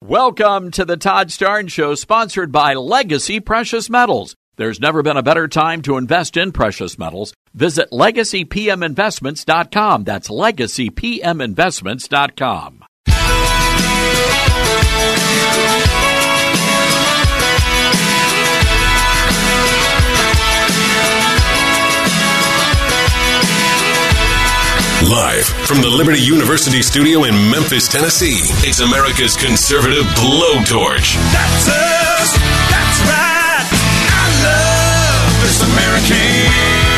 Welcome to the Todd Starnes Show, sponsored by Legacy Precious Metals. There's never been a better time to invest in precious metals. Visit LegacyPMInvestments.com. That's LegacyPMInvestments.com. Live from the Liberty University studio in Memphis, Tennessee, it's America's conservative blowtorch. That's us. That's right. I love this American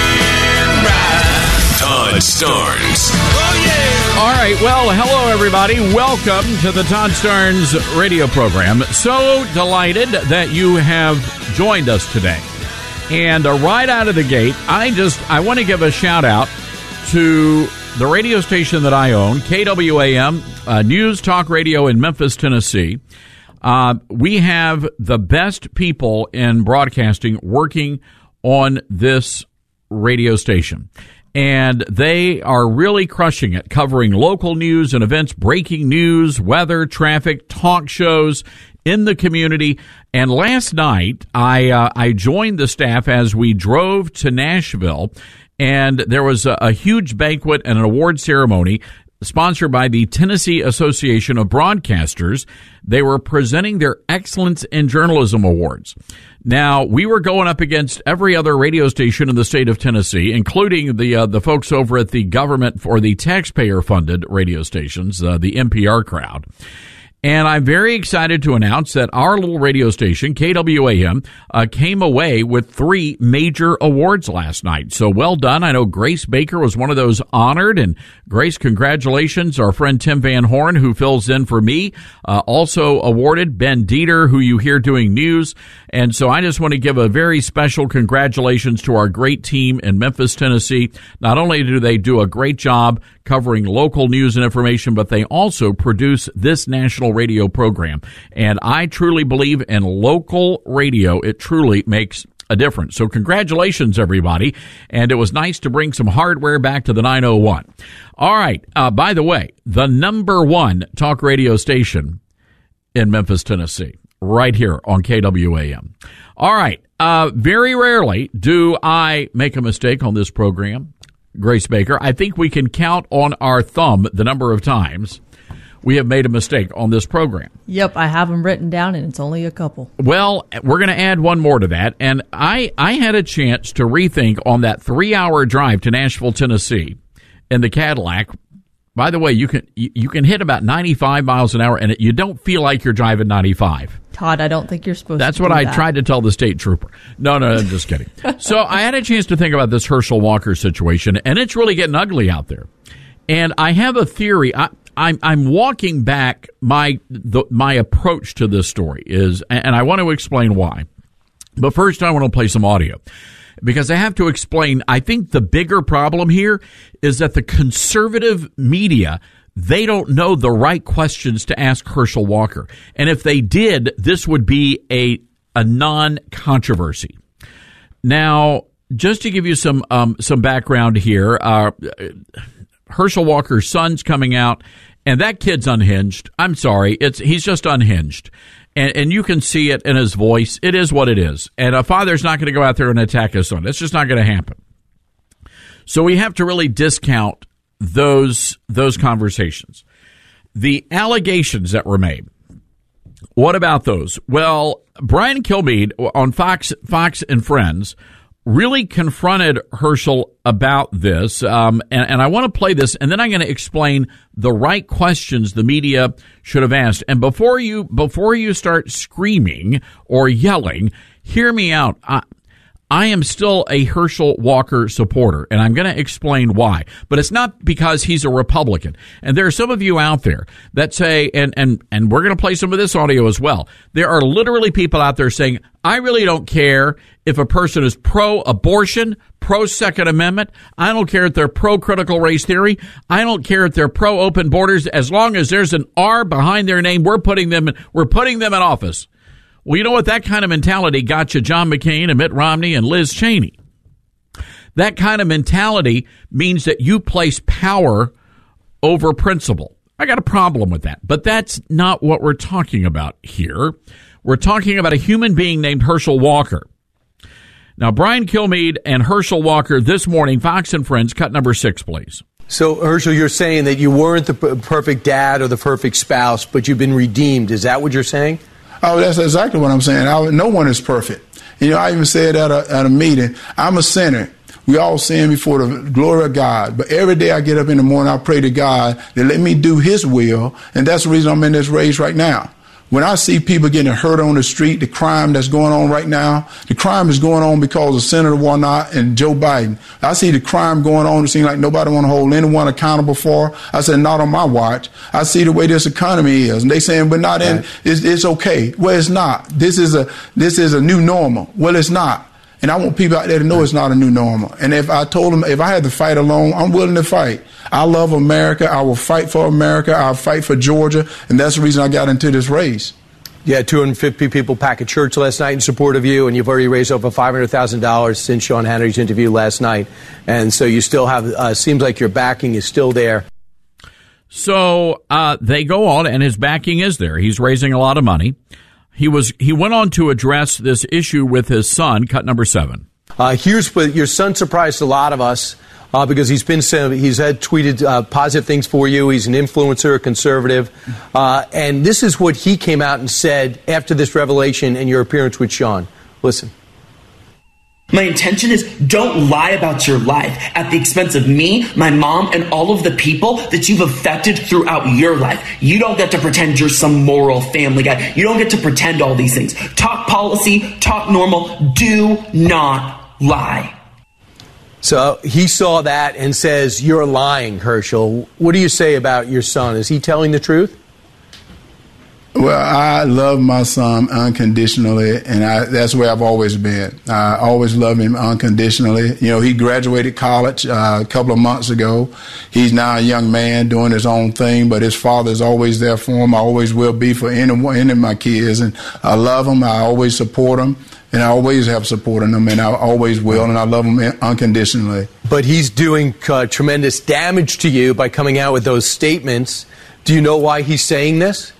ride. Todd Starnes. Oh, yeah. All right. Well, hello, everybody. Welcome to the Todd Starnes radio program. So delighted that you have joined us today. And right out of the gate, I want to give a shout out to the radio station that I own, KWAM, News Talk Radio in Memphis, Tennessee. We have the best people in broadcasting working on this radio station. And they are really crushing it, covering local news and events, breaking news, weather, traffic, talk shows in the community. And last night, I joined the staff as we drove to Nashville. And there was a huge banquet and an award ceremony sponsored by the Tennessee Association of Broadcasters. They were presenting their Excellence in Journalism Awards. Now, we were going up against every other radio station in the state of Tennessee, including the folks over at the government or the taxpayer-funded radio stations, the NPR crowd. And I'm very excited to announce that our little radio station, KWAM, came away with 3 major awards last night. So well done. I know Grace Baker was one of those honored. And Grace, congratulations. Our friend Tim Van Horn, who fills in for me, also awarded. Ben Dieter, who you hear doing news. And so I just want to give a very special congratulations to our great team in Memphis, Tennessee. Not only do they do a great job covering local news and information, but they also produce this national radio program. And I truly believe in local radio. It truly makes a difference. So congratulations, everybody. And it was nice to bring some hardware back to the 901. All right. By the way, the number 1 talk radio station in Memphis, Tennessee, right here on KWAM. All right. Very rarely do I make a mistake on this program, Grace Baker. I think we can count on our thumb the number of times we have made a mistake on this program. Yep, I have them written down, and it's only a couple. Well, we're going to add one more to that, and I had a chance to rethink on that 3-hour drive to Nashville, Tennessee in the Cadillac. By the way, you can hit about 95 miles an hour, and you don't feel like you're driving 95. Todd, I don't think you're supposed That's to what do I that. tried to tell the state trooper. No, I'm just kidding. So I had a chance to think about this Herschel Walker situation, and it's really getting ugly out there. And I have a theory. I'm walking back my approach to this story is, and I want to explain why. But first, I want to play some audio because I have to explain. I think the bigger problem here is that the conservative media, they don't know the right questions to ask Herschel Walker. And if they did, this would be a non-controversy. Now, just to give you some background here, Herschel Walker's son's coming out, and that kid's unhinged. I'm sorry. He's just unhinged. And you can see it in his voice. It is what it is. And a father's not going to go out there and attack his son. It's just not going to happen. So we have to really discount those conversations. The allegations that were made. What about those? Well, Brian Kilmeade on Fox and Friends really confronted Herschel about this, and I want to play this, and then I'm going to explain the right questions the media should have asked. And before you start screaming or yelling, hear me out. I am still a Herschel Walker supporter, and I'm going to explain why. But it's not because he's a Republican. And there are some of you out there that say, and we're going to play some of this audio as well. There are literally people out there saying, I really don't care if a person is pro-abortion, pro-Second Amendment. I don't care if they're pro-critical race theory. I don't care if they're pro-open borders. As long as there's an R behind their name, we're putting them in office. Well, you know what? That kind of mentality got you John McCain and Mitt Romney and Liz Cheney. That kind of mentality means that you place power over principle. I got a problem with that. But that's not what we're talking about here. We're talking about a human being named Herschel Walker. Now, Brian Kilmeade and Herschel Walker this morning, Fox and Friends, cut number 6, please. So, Herschel, you're saying that you weren't the perfect dad or the perfect spouse, but you've been redeemed. Is that what you're saying? Oh, that's exactly what I'm saying. No one is perfect. I even said at a meeting, I'm a sinner. We all sin before the glory of God. But every day I get up in the morning, I pray to God to let me do his will. And that's the reason I'm in this race right now. When I see people getting hurt on the street, the crime that's going on right now, the crime is going on because of Senator Warnock and Joe Biden. I see the crime going on. It seems like nobody want to hold anyone accountable for. I said, not on my watch. I see the way this economy is. And they saying, we're not in, it's okay. Well, it's not. This is a new normal. Well, it's not. And I want people out there to know it's not a new normal. And if I told them, if I had to fight alone, I'm willing to fight. I love America. I will fight for America. I'll fight for Georgia. And that's the reason I got into this race. Yeah, 250 people packed a church last night in support of you, and you've already raised over $500,000 since Sean Hannity's interview last night. And so you still have, seems like your backing is still there. So they go on, and his backing is there. He's raising a lot of money. He went on to address this issue with his son, cut number 7. Here's what your son surprised a lot of us because he's had tweeted positive things for you. He's an influencer, a conservative. And this is what he came out and said after this revelation and your appearance with Sean. Listen. My intention is don't lie about your life at the expense of me, my mom, and all of the people that you've affected throughout your life. You don't get to pretend you're some moral family guy. You don't get to pretend all these things. Talk policy, talk normal. Do not lie. So he saw that and says, you're lying, Herschel. What do you say about your son? Is he telling the truth? Well, I love my son unconditionally, and that's where I've always been. I always love him unconditionally. He graduated college a couple of months ago. He's now a young man doing his own thing, but his father's always there for him. I always will be for any of my kids, and I love them. I always support them, and I always have supported them, and I always will, and I love them unconditionally. But he's doing tremendous damage to you by coming out with those statements. Do you know why he's saying this?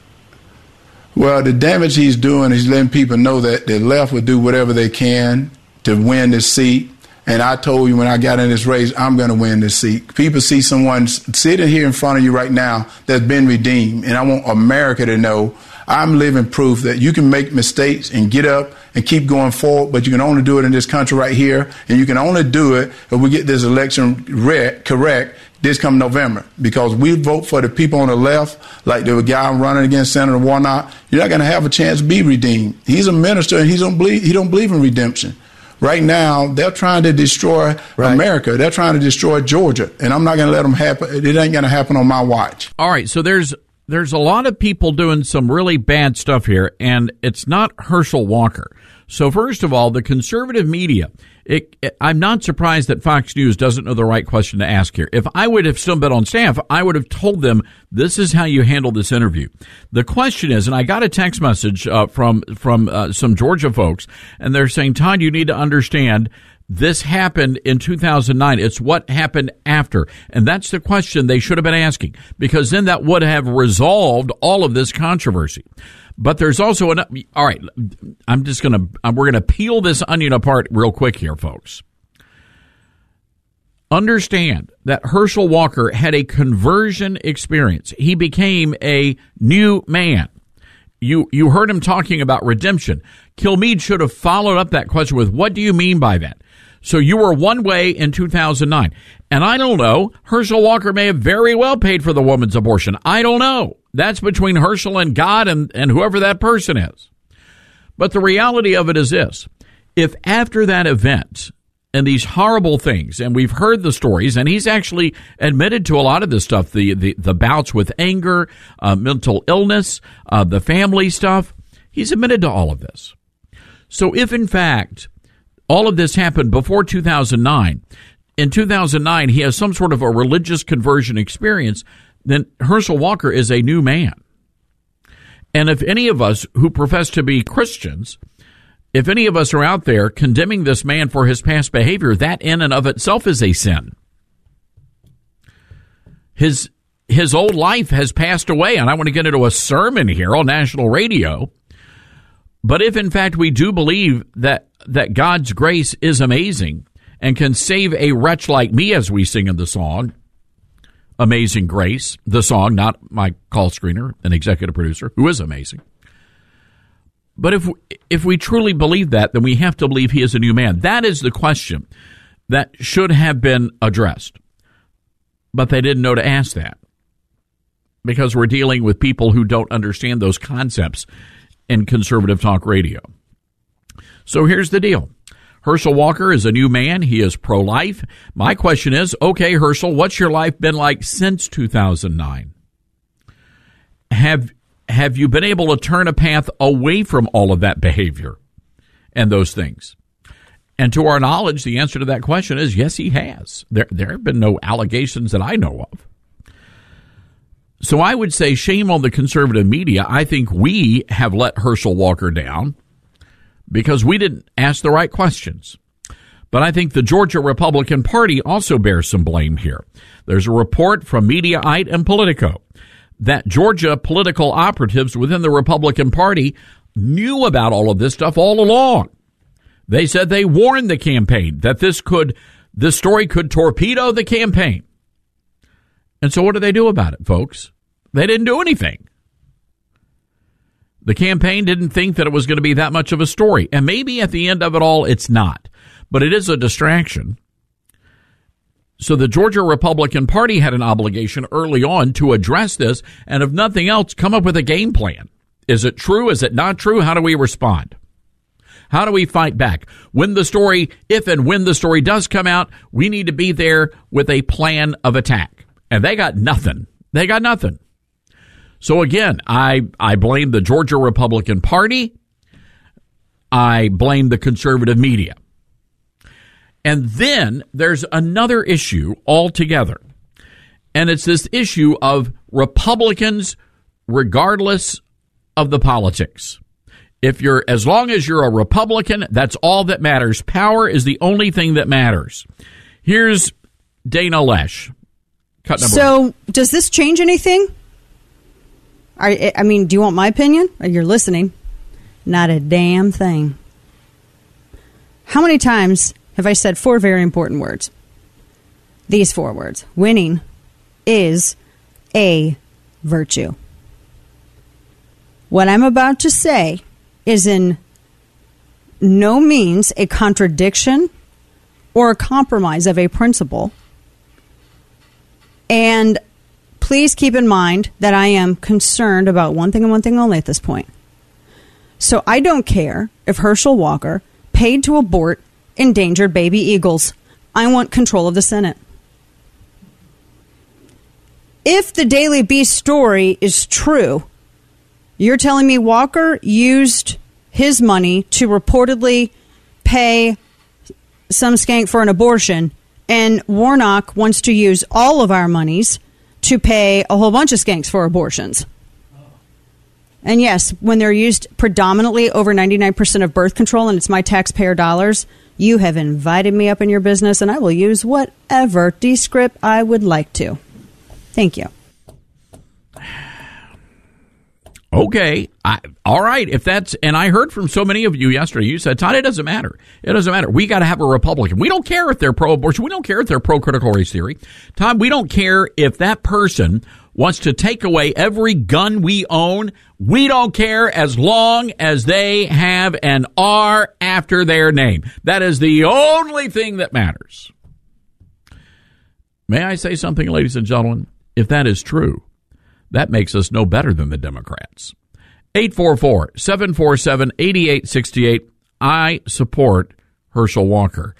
Well, the damage he's doing is letting people know that the left will do whatever they can to win this seat. And I told you when I got in this race, I'm going to win this seat. People see someone sitting here in front of you right now that's been redeemed. And I want America to know I'm living proof that you can make mistakes and get up and keep going forward, but you can only do it in this country right here. And you can only do it if we get this election correct this come November, because we vote for the people on the left, like the guy running against Senator Warnock. You're not going to have a chance to be redeemed. He's a minister, and he don't believe in redemption. Right now, they're trying to destroy America. They're trying to destroy Georgia, and I'm not going to let them happen. It ain't going to happen on my watch. All right, so there's a lot of people doing some really bad stuff here, and it's not Herschel Walker. So first of all, the conservative media, I'm not surprised that Fox News doesn't know the right question to ask here. If I would have still been on staff, I would have told them this is how you handle this interview. The question is, and I got a text message from some Georgia folks, and they're saying, Todd, you need to understand this happened in 2009. It's what happened after. And that's the question they should have been asking, because then that would have resolved all of this controversy. But there's also all right, we're going to peel this onion apart real quick here, folks. Understand that Herschel Walker had a conversion experience. He became a new man. You heard him talking about redemption. Kilmeade should have followed up that question with, what do you mean by that? So you were one way in 2009. And I don't know, Herschel Walker may have very well paid for the woman's abortion. I don't know. That's between Herschel and God and whoever that person is. But the reality of it is this. If after that event and these horrible things, and we've heard the stories, and he's actually admitted to a lot of this stuff, the bouts with anger, mental illness, the family stuff, he's admitted to all of this. So if, in fact, all of this happened before 2009, in 2009 he has some sort of a religious conversion experience, then Herschel Walker is a new man. And if any of us who profess to be Christians, if any of us are out there condemning this man for his past behavior, that in and of itself is a sin. His his old life has passed away. And I want to get into a sermon here on national radio. But if, in fact, we do believe that God's grace is amazing and can save a wretch like me, as we sing in the song, Amazing Grace, the song, not my call screener, an executive producer, who is amazing. But if we truly believe that, then we have to believe he is a new man. That is the question that should have been addressed. But they didn't know to ask that because we're dealing with people who don't understand those concepts in conservative talk radio. So here's the deal. Herschel Walker is a new man. He is pro-life. My question is, okay, Herschel, what's your life been like since 2009? Have you been able to turn a path away from all of that behavior and those things? And to our knowledge, the answer to that question is yes, he has. There have been no allegations that I know of. So I would say shame on the conservative media. I think we have let Herschel Walker down because we didn't ask the right questions. But I think the Georgia Republican Party also bears some blame here. There's a report from Mediaite and Politico that Georgia political operatives within the Republican Party knew about all of this stuff all along. They said they warned the campaign that this story could torpedo the campaign. And so what do they do about it, folks? They didn't do anything. The campaign didn't think that it was going to be that much of a story. And maybe at the end of it all, it's not. But it is a distraction. So the Georgia Republican Party had an obligation early on to address this, and if nothing else, come up with a game plan. Is it true? Is it not true? How do we respond? How do we fight back? If and when the story does come out, we need to be there with a plan of attack. And they got nothing. They got nothing. So again, I blame the Georgia Republican Party. I blame the conservative media. And then there's another issue altogether. And it's this issue of Republicans, regardless of the politics. As long as you're a Republican, that's all that matters. Power is the only thing that matters. Here's Dana Loesch. So does this change anything? I mean, do you want my opinion? You're listening. Not a damn thing. How many times have I said 4 very important words? These 4 words. Winning is a virtue. What I'm about to say is in no means a contradiction or a compromise of a principle. And please keep in mind that I am concerned about one thing and one thing only at this point. So I don't care if Herschel Walker paid to abort endangered baby eagles. I want control of the Senate. If the Daily Beast story is true, you're telling me Walker used his money to reportedly pay some skank for an abortion, and Warnock wants to use all of our monies to pay a whole bunch of skanks for abortions. And yes, when they're used predominantly over 99% of birth control and it's my taxpayer dollars, you have invited me up in your business and I will use whatever descript I would like to. Thank you. Okay. All right. And I heard from so many of you yesterday, you said, Todd, it doesn't matter. It doesn't matter. We got to have a Republican. We don't care if they're pro-abortion. We don't care if they're pro-critical race theory. Todd, we don't care if that person wants to take away every gun we own. We don't care as long as they have an R after their name. That is the only thing that matters. May I say something, ladies and gentlemen? If that is true, that makes us no better than the Democrats. 844-747-8868. I support Herschel Walker.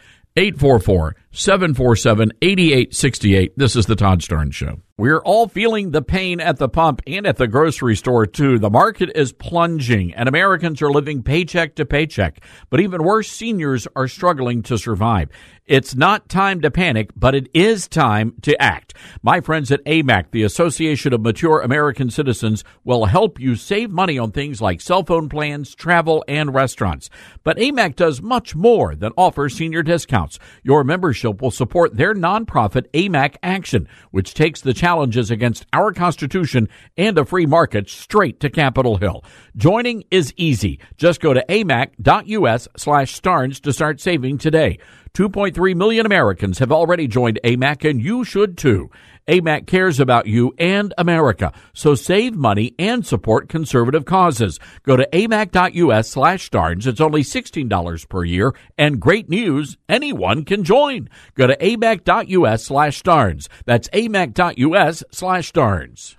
844-747-8868. This is the Todd Starnes Show. We're all feeling the pain at the pump and at the grocery store, too. The market is plunging, and Americans are living paycheck to paycheck. But even worse, seniors are struggling to survive. It's not time to panic, but it is time to act. My friends at AMAC, the Association of Mature American Citizens, will help you save money on things like cell phone plans, travel, and restaurants. But AMAC does much more than offer senior discounts. Your membership will support their nonprofit AMAC Action, which takes the challenge challenges against our Constitution and a free market straight to Capitol Hill. Joining is easy. Just go to amac.us/Starnes to start saving today. 2.3 million Americans have already joined AMAC, and you should too. AMAC cares about you and America, so save money and support conservative causes. Go to amac.us/Starnes. It's only $16 per year, and great news, anyone can join. Go to amac.us/Starnes. That's amac.us/Starnes.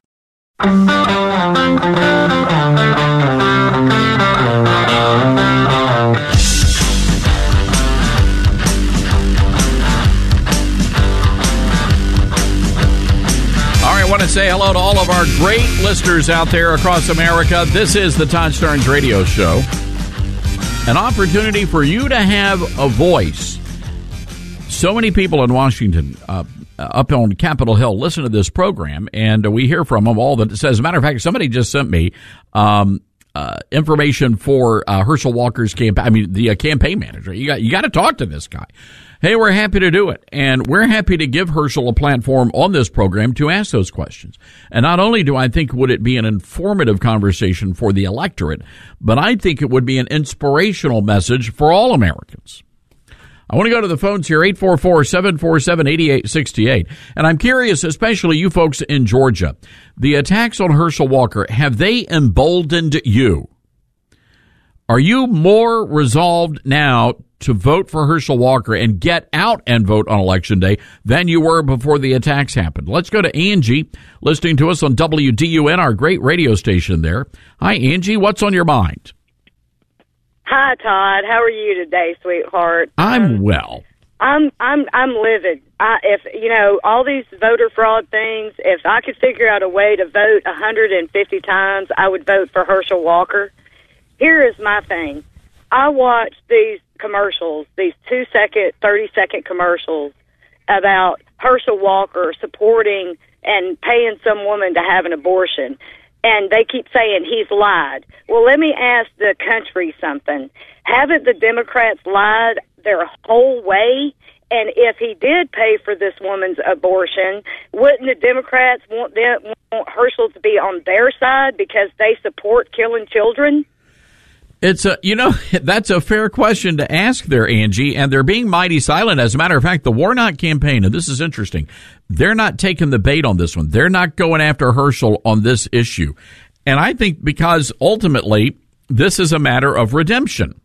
I want to say hello to all of our great listeners out there across America. This is the Todd Starnes Radio Show, an opportunity for you to have a voice. So many people in Washington, up on Capitol Hill, listen to this program, and we hear from them all. That says, as a matter of fact, somebody just sent me information for Herschel Walker's campaign. I mean, the campaign manager. You got to talk to this guy. Hey, we're happy to do it, and we're happy to give Herschel a platform on this program to ask those questions. And not only do I think would it be an informative conversation for the electorate, but I think it would be an inspirational message for all Americans. I want to go to the phones here, 844-747-8868. And I'm curious, especially you folks in Georgia, the attacks on Herschel Walker, have they emboldened you? Are you more resolved now to vote for Herschel Walker and get out and vote on Election Day than you were before the attacks happened? Let's go to Angie, listening to us on WDUN, our great radio station there. Hi, Angie. What's on your mind? Hi, Todd. How are you today, sweetheart? I'm well. I'm livid. If all these voter fraud things, if I could figure out a way to vote 150 times, I would vote for Herschel Walker. Here is my thing. I watch these commercials, these 2-second, 30-second commercials about Herschel Walker supporting and paying some woman to have an abortion. And they keep saying he's lied. Well, let me ask the country something. Haven't the Democrats lied their whole way? And if he did pay for this woman's abortion, wouldn't the Democrats want Herschel to be on their side because they support killing children? It's that's a fair question to ask there, Angie, and they're being mighty silent. As a matter of fact, the Warnock campaign, and this is interesting, they're not taking the bait on this one. They're not going after Herschel on this issue. And I think because ultimately this is a matter of redemption.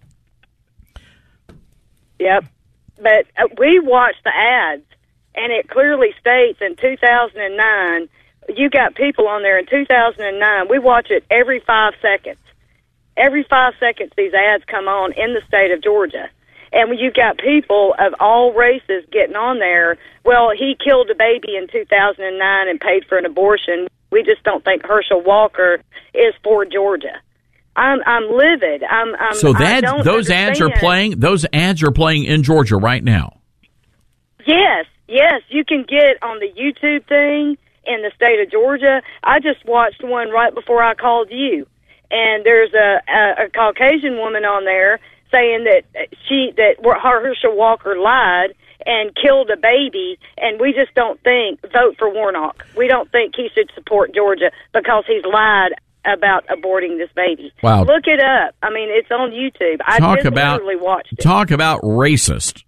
Yep. But we watched the ads, and it clearly states in 2009, you got people on there in 2009, we watch it every 5 seconds. Every 5 seconds, these ads come on in the state of Georgia. And when you've got people of all races getting on there, well, he killed a baby in 2009 and paid for an abortion. We just don't think Herschel Walker is for Georgia. I'm livid. So those ads are playing. Those ads are playing in Georgia right now. Yes. You can get on the YouTube thing in the state of Georgia. I just watched one right before I called you. And there's a Caucasian woman on there saying that Herschel Walker lied and killed a baby, and we just don't vote for Warnock. We don't think he should support Georgia because he's lied about aborting this baby. Wow. Look it up. I mean, it's on YouTube. I just literally watched it. Talk about racist.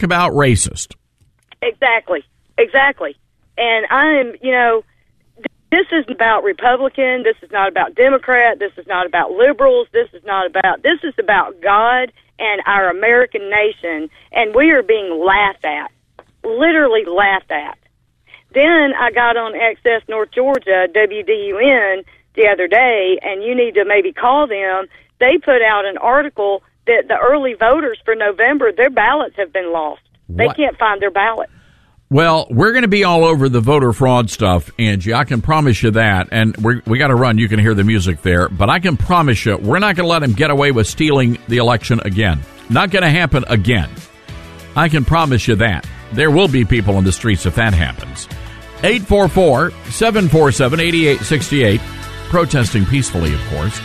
Exactly. And this is about Republican. This is not about Democrat. This is not about liberals. This is about God and our American nation. And we are being laughed at, literally laughed at. Then I got on Access North Georgia, WDUN, the other day, and you need to maybe call them. They put out an article that the early voters for November, their ballots have been lost. They can't find their ballot. Well, we're going to be all over the voter fraud stuff, Angie. I can promise you that. And we got to run. You can hear the music there. But I can promise you, we're not going to let him get away with stealing the election again. Not going to happen again. I can promise you that. There will be people in the streets if that happens. 844-747-8868. Protesting peacefully, of course.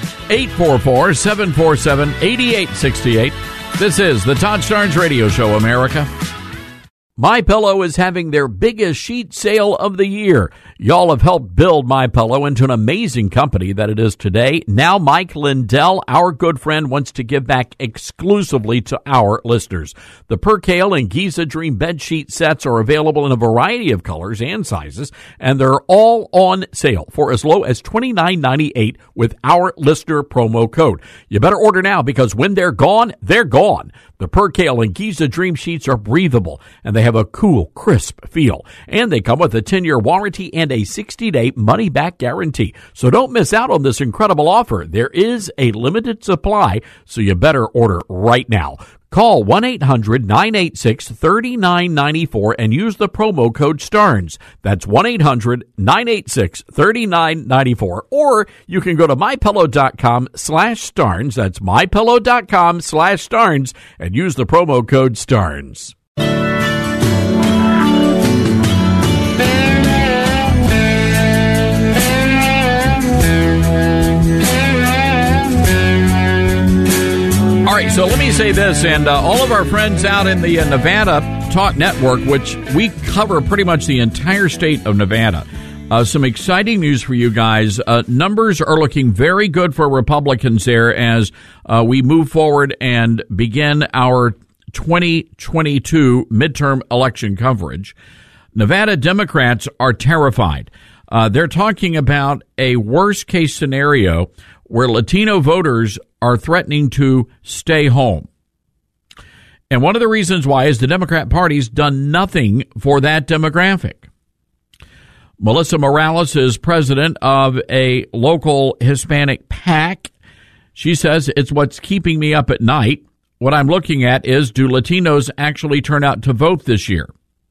844-747-8868. This is the Todd Starnes Radio Show, America. MyPillow is having their biggest sheet sale of the year. Y'all have helped build MyPillow into an amazing company that it is today. Now Mike Lindell, our good friend, wants to give back exclusively to our listeners. The Percale and Giza Dream bed sheet sets are available in a variety of colors and sizes, and they're all on sale for as low as $29.98 with our listener promo code. You better order now because when they're gone, they're gone. The Percale and Giza Dream sheets are breathable, and they have a cool, crisp feel. And they come with a 10-year warranty and a 60-day money-back guarantee. So don't miss out on this incredible offer. There is a limited supply, so you better order right now. Call 1-800-986-3994 and use the promo code STARNS. That's 1-800-986-3994. Or you can go to mypillow.com/STARNS. That's mypillow.com/STARNS and use the promo code STARNS. All right, so let me say this, and all of our friends out in the Nevada Talk Network, which we cover pretty much the entire state of Nevada, some exciting news for you guys. Numbers are looking very good for Republicans there as we move forward and begin our 2022 midterm election coverage. Nevada Democrats are terrified. They're talking about a worst-case scenario where Latino voters are threatening to stay home. And one of the reasons why is the Democrat Party's done nothing for that demographic. Melissa Morales is president of a local Hispanic PAC. She says, it's what's keeping me up at night. What I'm looking at is, do Latinos actually turn out to vote this year?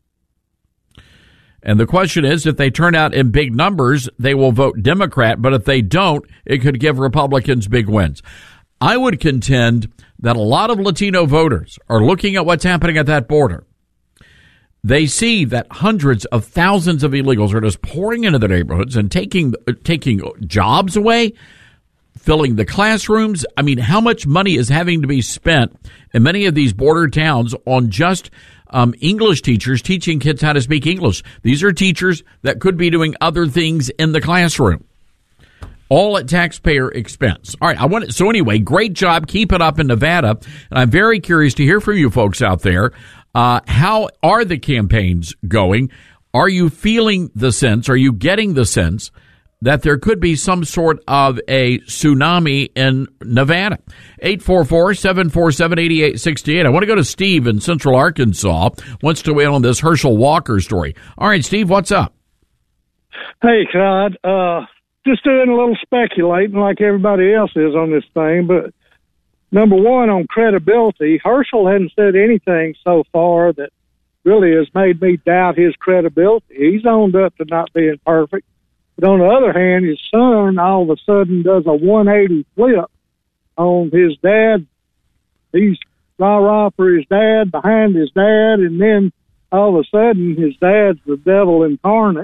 And the question is, if they turn out in big numbers, they will vote Democrat. But if they don't, it could give Republicans big wins. I would contend that a lot of Latino voters are looking at what's happening at that border. They see that hundreds of thousands of illegals are just pouring into their neighborhoods and taking jobs away, filling the classrooms. I mean, how much money is having to be spent in many of these border towns on just English teachers teaching kids how to speak English? These are teachers that could be doing other things in the classroom, all at taxpayer expense. All right, so anyway, great job. Keep it up in Nevada. And I'm very curious to hear from you folks out there. How are the campaigns going? Are you feeling the sense, are you getting the sense that there could be some sort of a tsunami in Nevada? 844-747-8868. I want to go to Steve in Central Arkansas. Wants to weigh in on this Herschel Walker story. All right, Steve, what's up? Hey, Todd. Just doing a little speculating like everybody else is on this thing. But number one, on credibility, Herschel hasn't said anything so far that really has made me doubt his credibility. He's owned up to not being perfect. But on the other hand, his son all of a sudden does a 180 flip on his dad. He's rah-rah for his dad, behind his dad, and then all of a sudden his dad's the devil incarnate.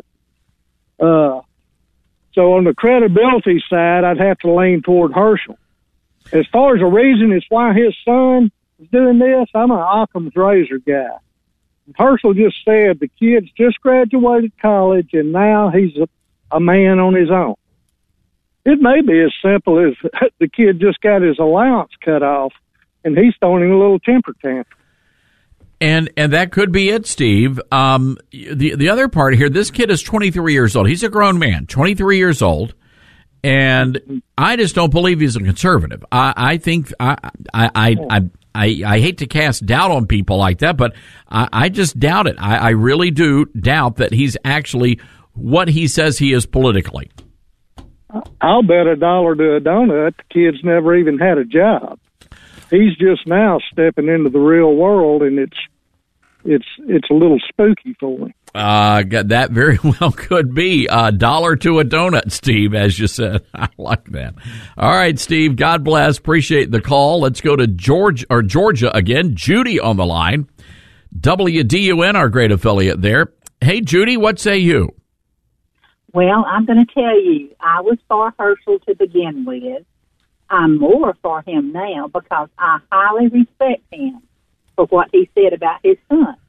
So on the credibility side, I'd have to lean toward Herschel. As far as the reason it's why his son is doing this, I'm an Occam's razor guy. Herschel just said the kid's just graduated college and now he's a man on his own. It may be as simple as the kid just got his allowance cut off and he's throwing him a little temper tantrum. And that could be it, Steve. The other part here, this kid is 23 years old. He's a grown man, 23 years old, and I just don't believe he's a conservative. I think I hate to cast doubt on people like that, but I just doubt it. I really do doubt that he's actually what he says he is politically. I'll bet $1 to a donut the kid's never even had a job. He's just now stepping into the real world, and it's a little spooky for me. That very well could be $1 to a donut, Steve, as you said. I like that. All right, Steve, God bless. Appreciate the call. Let's go to Georgia again. Judy on the line. WDUN, our great affiliate there. Hey, Judy, what say you? Well, I'm going to tell you, I was for Herschel to begin with. I'm more for him now because I highly respect him for what he said about his son.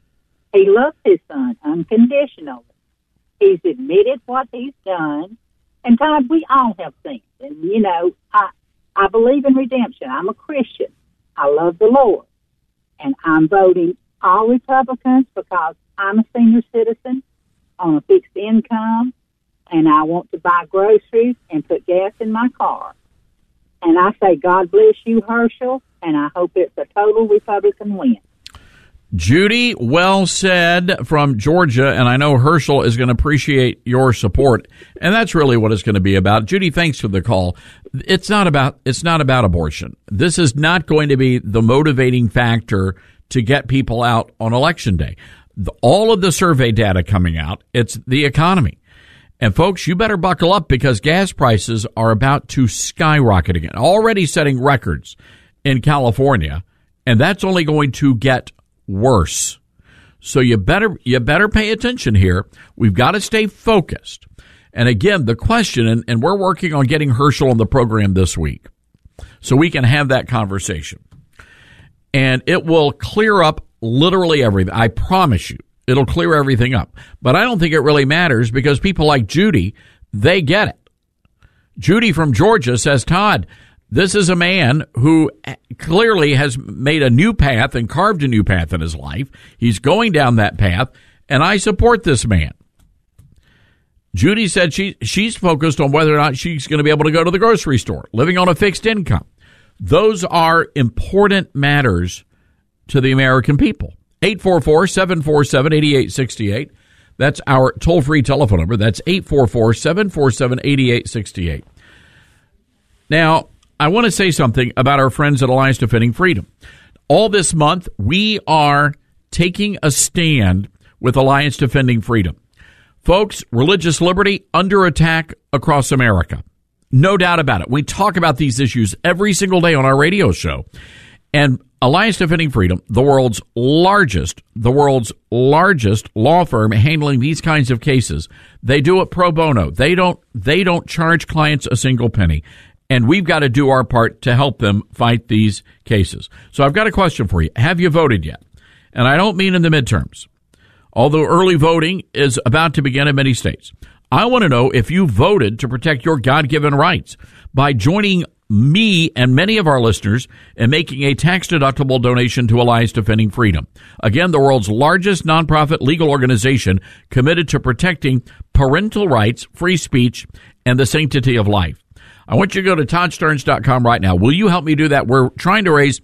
He loves his son unconditionally. He's admitted what he's done. And, Todd, we all have sinned. And, you know, I believe in redemption. I'm a Christian. I love the Lord. And I'm voting all Republicans because I'm a senior citizen on a fixed income, and I want to buy groceries and put gas in my car. And I say, God bless you, Herschel, and I hope it's a total Republican win. Judy, well said from Georgia, and I know Herschel is going to appreciate your support, and that's really what it's going to be about. Judy, thanks for the call. It's not about abortion. This is not going to be the motivating factor to get people out on Election Day. All of the survey data coming out, it's the economy. And folks, you better buckle up because gas prices are about to skyrocket again, already setting records in California, and that's only going to get worse. So you better pay attention here. We've got to stay focused. And again, the question, and we're working on getting Herschel on the program this week so we can have that conversation. And it will clear up literally everything. I promise you, it'll clear everything up. But I don't think it really matters because people like Judy, they get it. Judy from Georgia says, Todd, this is a man who clearly has made a new path and carved a new path in his life. He's going down that path, and I support this man. Judy said she's focused on whether or not she's going to be able to go to the grocery store, living on a fixed income. Those are important matters to the American people. 844-747-8868. That's our toll-free telephone number. That's 844-747-8868. Now, I want to say something about our friends at Alliance Defending Freedom. All this month, we are taking a stand with Alliance Defending Freedom. Folks, religious liberty under attack across America. No doubt about it. We talk about these issues every single day on our radio show. And Alliance Defending Freedom, the world's largest law firm handling these kinds of cases, they do it pro bono. They don't charge clients a single penny. And we've got to do our part to help them fight these cases. So I've got a question for you. Have you voted yet? And I don't mean in the midterms, although early voting is about to begin in many states. I want to know if you voted to protect your God-given rights by joining me and many of our listeners in making a tax-deductible donation to Alliance Defending Freedom. Again, the world's largest nonprofit legal organization committed to protecting parental rights, free speech, and the sanctity of life. I want you to go to ToddStearns.com right now. Will you help me do that? We're trying to raise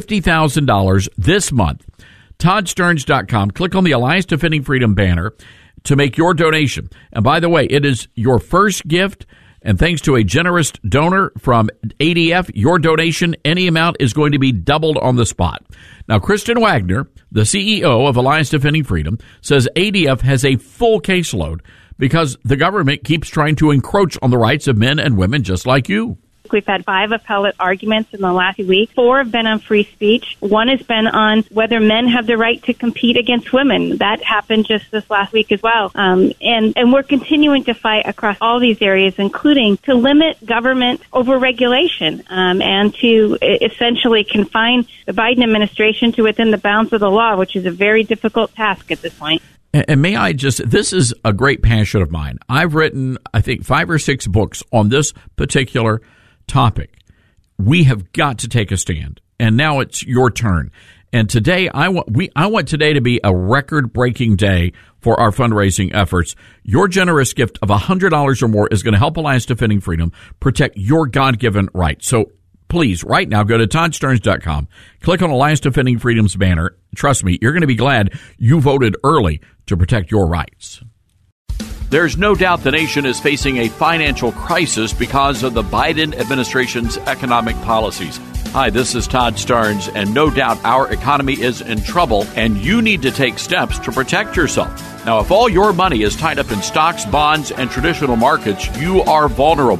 $50,000 this month. ToddStearns.com. Click on the Alliance Defending Freedom banner to make your donation. And by the way, it is your first gift. And thanks to a generous donor from ADF, your donation, any amount, is going to be doubled on the spot. Now, Kristen Wagner, the CEO of Alliance Defending Freedom, says ADF has a full caseload because the government keeps trying to encroach on the rights of men and women just like you. We've had 5 appellate arguments in the last week. 4 have been on free speech. 1 has been on whether men have the right to compete against women. That happened just this last week as well. And we're continuing to fight across all these areas, including to limit government overregulation and to essentially confine the Biden administration to within the bounds of the law, which is a very difficult task at this point. And may I this is a great passion of mine. I've written, I think, 5 or 6 books on this particular topic. We have got to take a stand, and now it's your turn. And today, I want today to be a record-breaking day for our fundraising efforts. Your generous gift of $100 or more is going to help Alliance Defending Freedom protect your God-given rights. So please, right now, go to ToddStearns.com, click on Alliance Defending Freedom's banner. Trust me, you're going to be glad you voted early to protect your rights. There's no doubt the nation is facing a financial crisis because of the Biden administration's economic policies. Hi, this is Todd Stearns, and no doubt our economy is in trouble, and you need to take steps to protect yourself. Now, if all your money is tied up in stocks, bonds, and traditional markets, you are vulnerable.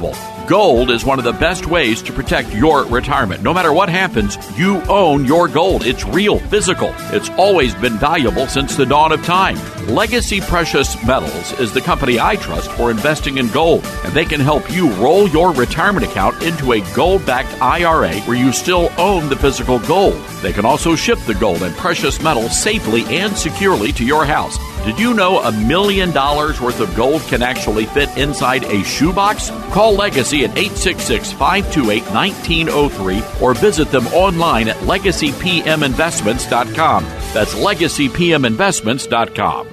Gold is one of the best ways to protect your retirement. No matter what happens, you own your gold. It's real, physical. It's always been valuable since the dawn of time. Legacy Precious Metals is the company I trust for investing in gold, and they can help you roll your retirement account into a gold-backed IRA where you still own the physical gold. They can also ship the gold and precious metals safely and securely to your house. Did you know $1 million worth of gold can actually fit inside a shoebox? Call Legacy at 866-528-1903 or visit them online at legacypminvestments.com. That's legacypminvestments.com.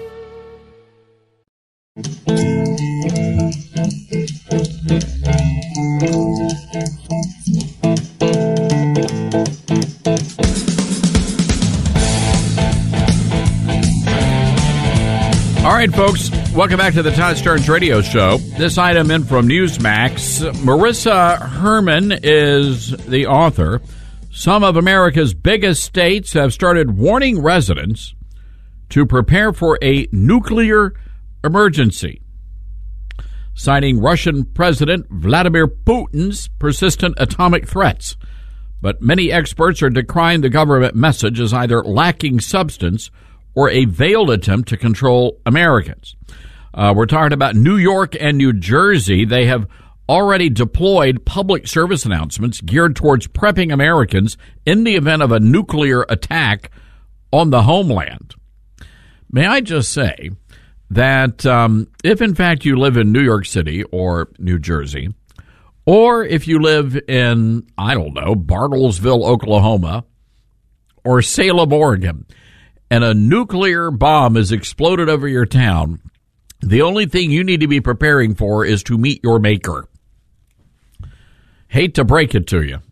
All right, folks, welcome back to the Todd Starnes Radio Show. This item in from Newsmax. Marissa Herman is the author. Some of America's biggest states have started warning residents to prepare for a nuclear emergency, citing Russian President Vladimir Putin's persistent atomic threats. But many experts are decrying the government message as either lacking substance or a veiled attempt to control Americans. We're talking about New York and New Jersey. They have already deployed public service announcements geared towards prepping Americans in the event of a nuclear attack on the homeland. May I just say that if, in fact, you live in New York City or New Jersey, or if you live in, I don't know, Bartlesville, Oklahoma, or Salem, Oregon, and a nuclear bomb is exploded over your town, the only thing you need to be preparing for is to meet your maker. Hate to break it to you.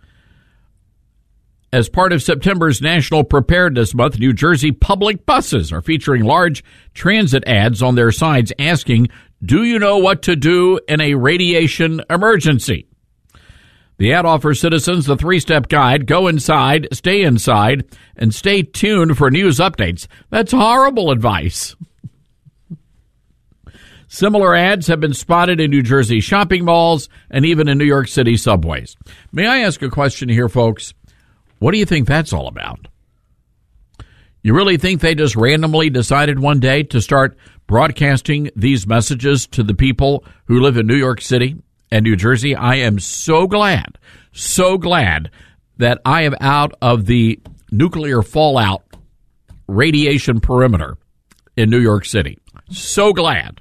As part of September's National Preparedness Month, New Jersey public buses are featuring large transit ads on their sides asking, "Do you know what to do in a radiation emergency?" The ad offers citizens the 3-step guide: go inside, and stay tuned for news updates. That's horrible advice. Similar ads have been spotted in New Jersey shopping malls and even in New York City subways. May I ask a question here, folks? What do you think that's all about? You really think they just randomly decided one day to start broadcasting these messages to the people who live in New York City and New Jersey? I am so glad that I am out of the nuclear fallout radiation perimeter in New York City. So glad.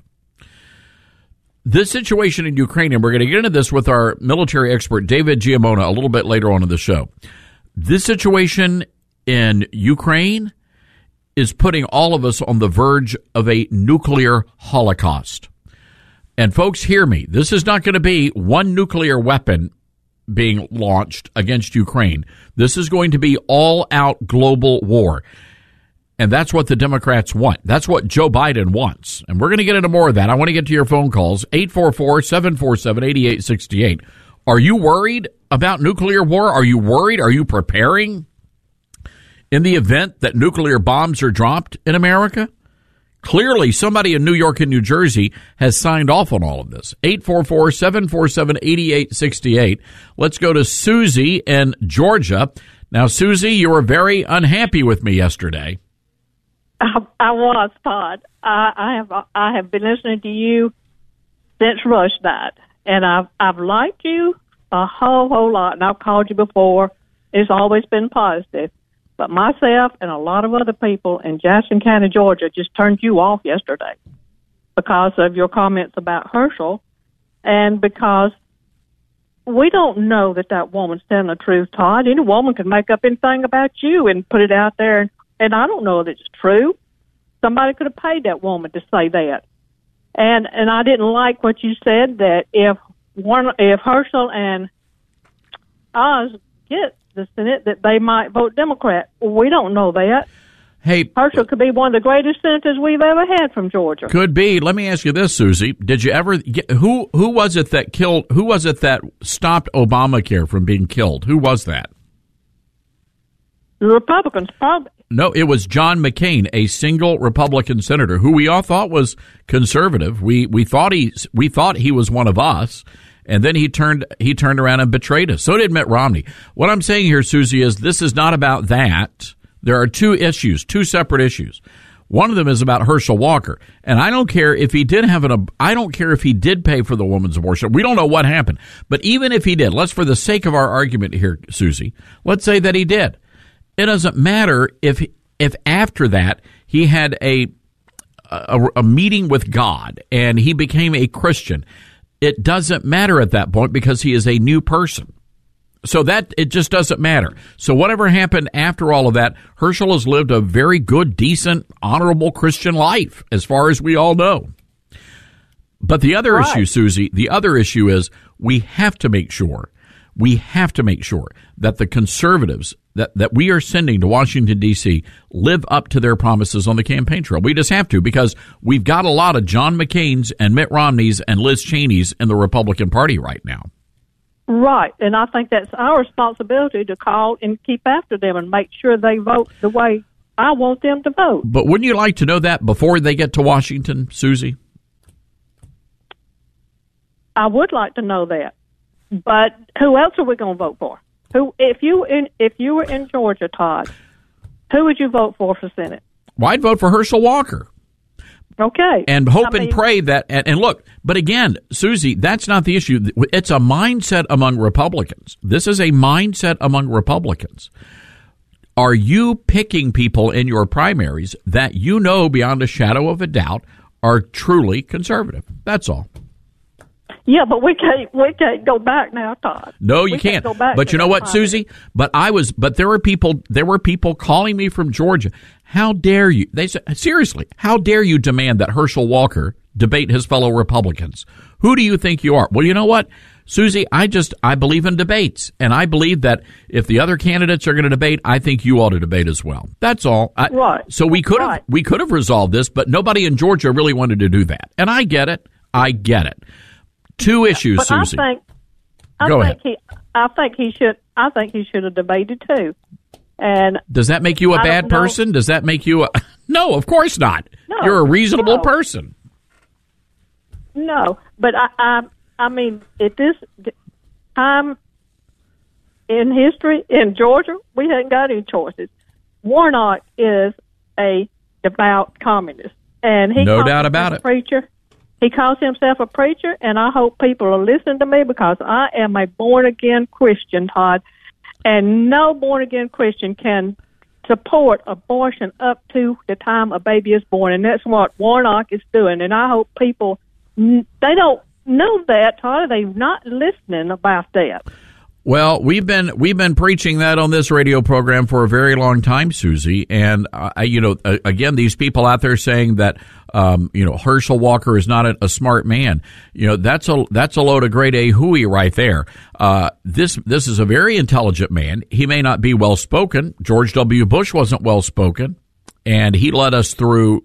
This situation in Ukraine, and we're going to get into this with our military expert, David Giammona, a little bit later on in the show. This situation in Ukraine is putting all of us on the verge of a nuclear holocaust. And folks, hear me. This is not going to be one nuclear weapon being launched against Ukraine. This is going to be all-out global war. And that's what the Democrats want. That's what Joe Biden wants. And we're going to get into more of that. I want to get to your phone calls, 844-747-8868. Are you worried about nuclear war? Are you worried? Are you preparing in the event that nuclear bombs are dropped in America? Clearly, somebody in New York and New Jersey has signed off on all of this. 844-747-8868. Let's go to Susie in Georgia. Now, Susie, you were very unhappy with me yesterday. I was, Todd. I have been listening to you since Rush died, and I've liked you a whole lot, and I've called you before. It's always been positive. But myself and a lot of other people in Jackson County, Georgia, just turned you off yesterday because of your comments about Herschel, and because we don't know that woman's telling the truth, Todd. Any woman can make up anything about you and put it out there, and I don't know if it's true. Somebody could have paid that woman to say that. And I didn't like what you said, that if Herschel and Oz get the Senate, that they might vote Democrat. We don't know that. Hey, Herschel could be one of the greatest senators we've ever had from Georgia. Could be. Let me ask you this, Susie. Did you ever get who was it that stopped Obamacare from being killed? Who was that? The Republicans, probably. No, it was John McCain, a single Republican senator who we all thought was conservative. We thought he was one of us, And then he turned around and betrayed us. So did Mitt Romney. What I'm saying here, Susie, is this is not about that. There are two separate issues. One of them is about Herschel Walker. And I don't care if he did I don't care if he did pay for the woman's abortion. We don't know what happened. But even if he did, let's, for the sake of our argument here, Susie, let's say that he did. It doesn't matter if after that he had a meeting with God and he became a Christian. It doesn't matter at that point because he is a new person. So that it just doesn't matter. So whatever happened after all of that, Herschel has lived a very good, decent, honorable Christian life, as far as we all know. But the other issue, Susie, the other issue is we have to make sure that the conservatives that we are sending to Washington, D.C. live up to their promises on the campaign trail. We just have to, because we've got a lot of John McCain's and Mitt Romney's and Liz Cheney's in the Republican Party right now. Right, and I think that's our responsibility to call and keep after them and make sure they vote the way I want them to vote. But wouldn't you like to know that before they get to Washington, Susie? I would like to know that. But who else are we going to vote for? If you were in Georgia, Todd, who would you vote for Senate? Well, I'd vote for Herschel Walker. Okay. And hope and pray that, and look, but again, Susie, that's not the issue. It's a mindset among Republicans. This is a mindset among Republicans. Are you picking people in your primaries that you know beyond a shadow of a doubt are truly conservative? That's all. Yeah, but we can't go back now, Todd. No, you can't. But you know what, Susie? But there were people calling me from Georgia. How dare you? They said, seriously, how dare you demand that Herschel Walker debate his fellow Republicans? Who do you think you are? Well, you know what, Susie, I believe in debates, and I believe that if the other candidates are going to debate, I think you ought to debate as well. That's all. Right. So we could have resolved this, but nobody in Georgia really wanted to do that. And I get it. Two issues, but Susie. I think he should have debated too. And does that make you a bad person? Does that make you No, of course not. No, you're a reasonable person. No, but I mean, at this time in history in Georgia, we haven't got any choices. Warnock is a devout communist, and he no doubt about it. Preacher. He calls himself a preacher, and I hope people will listen to me because I am a born-again Christian, Todd, and no born-again Christian can support abortion up to the time a baby is born, and that's what Warnock is doing. And I hope people, they don't know that, Todd. They're not listening about that. Well, we've been preaching that on this radio program for a very long time, Susie. And again, these people out there saying that Herschel Walker is not a smart man. That's a load of grade A hooey right there. This is a very intelligent man. He may not be well spoken. George W. Bush wasn't well spoken, and he led us through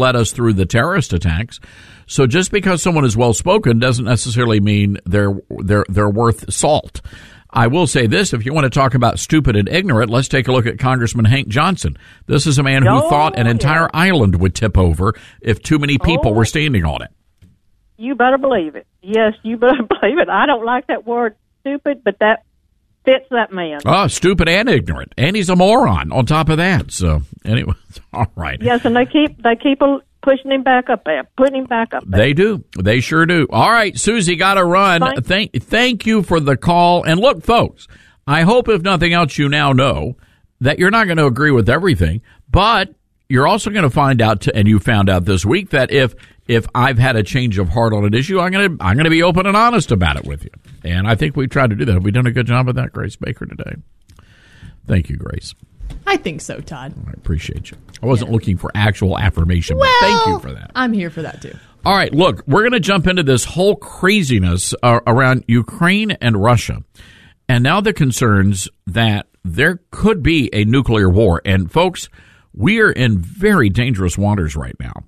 the terrorist attacks. So just because someone is well spoken doesn't necessarily mean they're worth salt. I will say this, if you want to talk about stupid and ignorant, let's take a look at Congressman Hank Johnson. This is a man who thought an entire island would tip over if too many people were standing on it. You better believe it. Yes, you better believe it. I don't like that word stupid, but that fits that man. Oh, stupid and ignorant. And he's a moron on top of that. So, anyway, all right. Yes, and they keep pushing him back up there, putting him back up there. They do. They sure do. All right, Susie, got to run. Thank you for the call. And look, folks, I hope if nothing else you now know that you're not going to agree with everything, but you're also going to find out, and you found out this week, that if I've had a change of heart on an issue, I'm going to be open and honest about it with you. And I think we've tried to do that. Have we done a good job of that, Grace Baker, today? Thank you, Grace. I think so, Todd. I appreciate you. I wasn't looking for actual affirmation, but thank you for that. I'm here for that, too. All right, look, we're going to jump into this whole craziness around Ukraine and Russia, and now the concerns that there could be a nuclear war. And, folks, we are in very dangerous waters right now.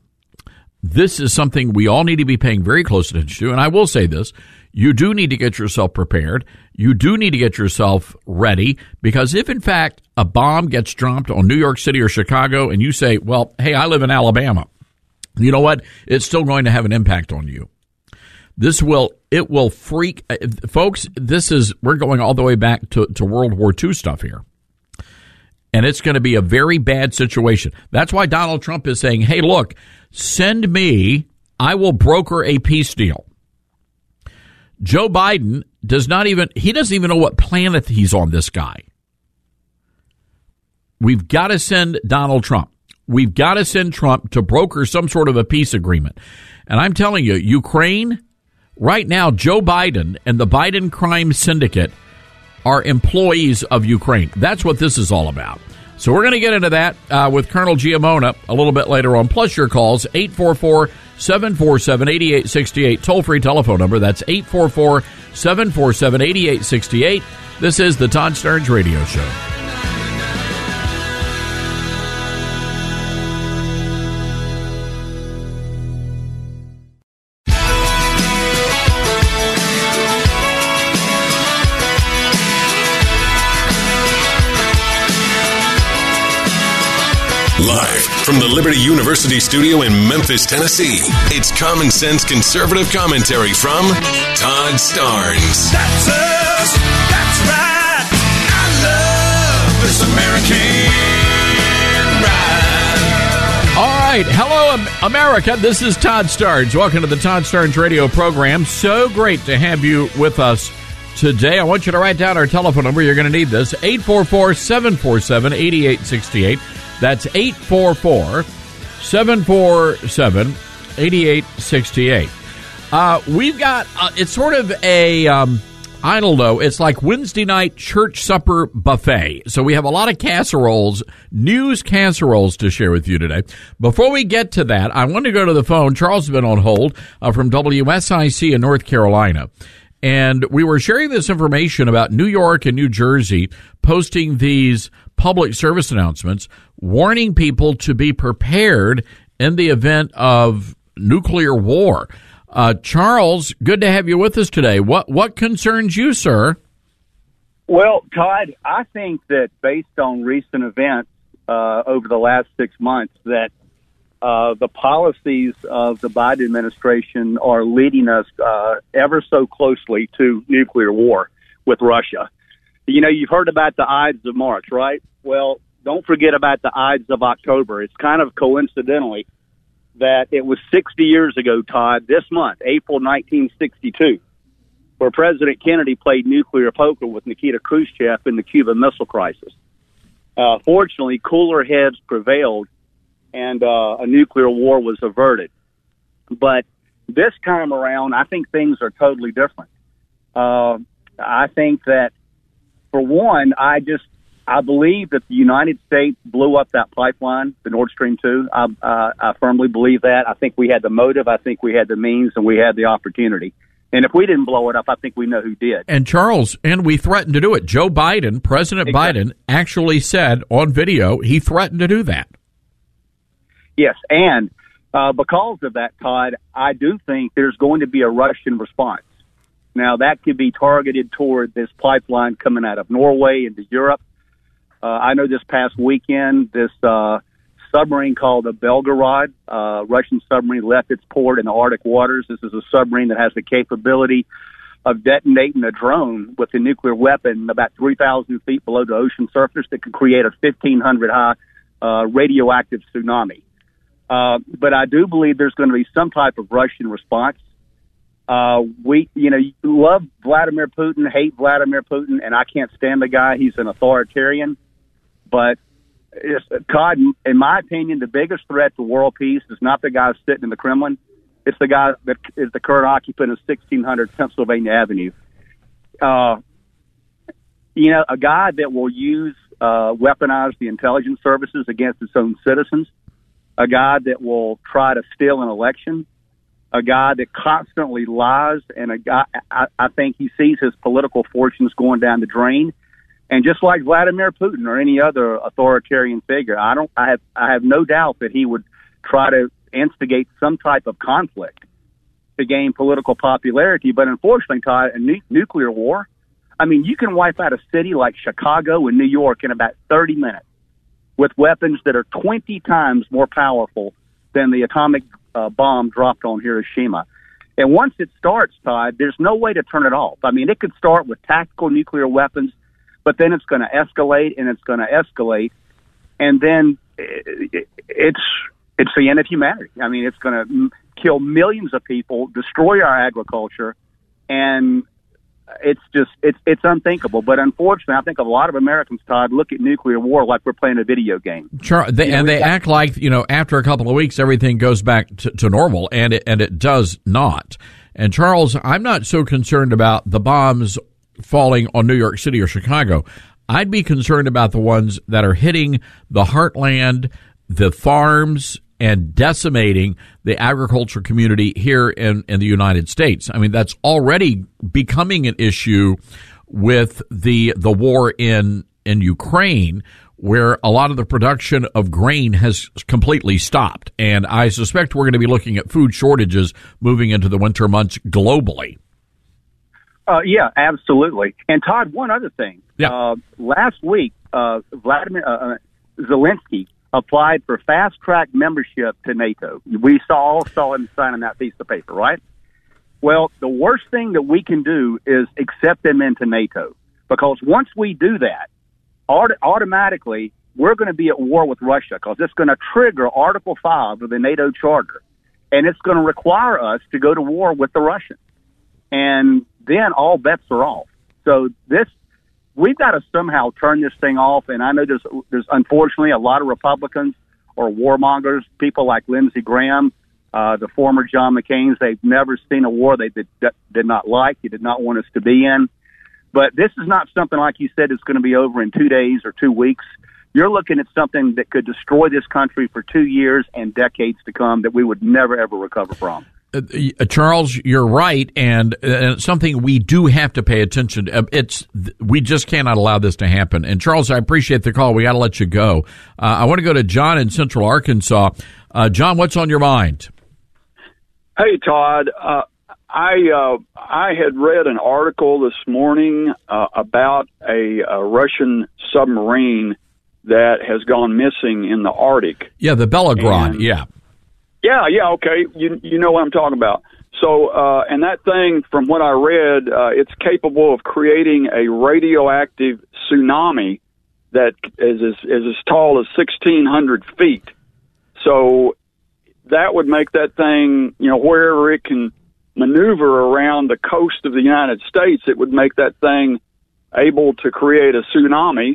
This is something we all need to be paying very close attention to, and I will say this. You do need to get yourself prepared. You do need to get yourself ready, because if, in fact, a bomb gets dropped on New York City or Chicago and you say, well, hey, I live in Alabama, you know what? It's still going to have an impact on you. It will freak folks. We're going all the way back to World War II stuff here. And it's going to be a very bad situation. That's why Donald Trump is saying, hey, look, send me, I will broker a peace deal. Joe Biden doesn't even know what planet he's on, this guy. We've got to send Donald Trump. We've got to send Trump to broker some sort of a peace agreement. And I'm telling you, Ukraine, right now, Joe Biden and the Biden crime syndicate are employees of Ukraine. That's what this is all about. So we're going to get into that with Colonel Giammona a little bit later on. Plus your calls, 844-747-8868. Toll-free telephone number. That's 844-747-8868. This is the Todd Starnes Radio Show. Live from the Liberty University studio in Memphis, Tennessee, it's common sense conservative commentary from Todd Starnes. That's us. That's right. I love this American ride. All right. Hello, America. This is Todd Starnes. Welcome to the Todd Starnes Radio program. So great to have you with us today. I want you to write down our telephone number. You're going to need this, 844-747-8868. That's 844-747-8868. We've got, it's sort of a, I don't know, it's like Wednesday night church supper buffet. So we have a lot of casseroles, news casseroles to share with you today. Before we get to that, I want to go to the phone. Charles has been on hold from WSIC in North Carolina. And we were sharing this information about New York and New Jersey posting these public service announcements warning people to be prepared in the event of nuclear war. Charles, good to have you with us today. What concerns you, sir? Well, Todd, I think that based on recent events over the last 6 months, that the policies of the Biden administration are leading us ever so closely to nuclear war with Russia. You know, you've heard about the Ides of March, right? Well, don't forget about the Ides of October. It's kind of coincidentally that it was 60 years ago, Todd, this month, April 1962, where President Kennedy played nuclear poker with Nikita Khrushchev in the Cuban Missile Crisis. Fortunately, cooler heads prevailed, and a nuclear war was averted. But this time around, I think things are totally different. I think that, for one, I believe that the United States blew up that pipeline, the Nord Stream 2. I firmly believe that. I think we had the motive, I think we had the means, and we had the opportunity. And if we didn't blow it up, I think we know who did. And Charles, and we threatened to do it. Joe Biden, President Biden, actually said on video he threatened to do that. Yes, and because of that, Todd, I do think there's going to be a Russian response. Now, that could be targeted toward this pipeline coming out of Norway into Europe. I know this past weekend, this submarine called the Belgorod, Russian submarine, left its port in the Arctic waters. This is a submarine that has the capability of detonating a drone with a nuclear weapon about 3,000 feet below the ocean surface that could create a 1,500 high radioactive tsunami. But I do believe there's going to be some type of Russian response. You love Vladimir Putin, hate Vladimir Putin, and I can't stand the guy. He's an authoritarian. But, Todd, in my opinion, the biggest threat to world peace is not the guy sitting in the Kremlin. It's the guy that is the current occupant of 1600 Pennsylvania Avenue. A guy that will weaponize the intelligence services against its own citizens, a guy that will try to steal an election, a guy that constantly lies, and a guy, I think he sees his political fortunes going down the drain. And just like Vladimir Putin or any other authoritarian figure, I have no doubt that he would try to instigate some type of conflict to gain political popularity. But unfortunately, Todd, a nuclear war, I mean, you can wipe out a city like Chicago and New York in about 30 minutes with weapons that are 20 times more powerful than the atomic bomb dropped on Hiroshima. And once it starts, Todd, there's no way to turn it off. I mean, it could start with tactical nuclear weapons, but then it's going to escalate and it's going to escalate. And then it's the end of humanity. I mean, it's going to kill millions of people, destroy our agriculture, and it's unthinkable. But unfortunately, I think a lot of Americans, Todd, look at nuclear war like we're playing a video game. They act like, after a couple of weeks, everything goes back to normal, and it does not. And Charles, I'm not so concerned about the bombs falling on New York City or Chicago. I'd be concerned about the ones that are hitting the heartland, the farms, and decimating the agriculture community here in the United States. I mean, that's already becoming an issue with the war in Ukraine, where a lot of the production of grain has completely stopped. And I suspect we're going to be looking at food shortages moving into the winter months globally. Yeah, absolutely. And Todd, one other thing. Yeah. Last week, Vladimir Zelensky applied for fast-track membership to NATO. We all saw him signing that piece of paper, right? Well, the worst thing that we can do is accept them into NATO, because once we do that, automatically we're going to be at war with Russia, because it's going to trigger Article 5 of the NATO Charter, and it's going to require us to go to war with the Russians. And then all bets are off. So we've got to somehow turn this thing off. And I know there's unfortunately a lot of Republicans or warmongers, people like Lindsey Graham, the former John McCain's. They've never seen a war they did not like. They did not want us to be in. But this is not something, like you said, it's going to be over in 2 days or 2 weeks. You're looking at something that could destroy this country for 2 years and decades to come that we would never, ever recover from. Charles, you're right, and something we do have to pay attention to. We just cannot allow this to happen. And Charles, I appreciate the call. We got to let you go. I want to go to John in Central Arkansas. John, what's on your mind? Hey, Todd. I had read an article this morning about a Russian submarine that has gone missing in the Arctic. Yeah, the Belgrade. Yeah. Yeah, okay. You know what I'm talking about. So, and that thing, from what I read, it's capable of creating a radioactive tsunami that is as tall as 1,600 feet. So that would make that thing, wherever it can maneuver around the coast of the United States, it would make that thing able to create a tsunami.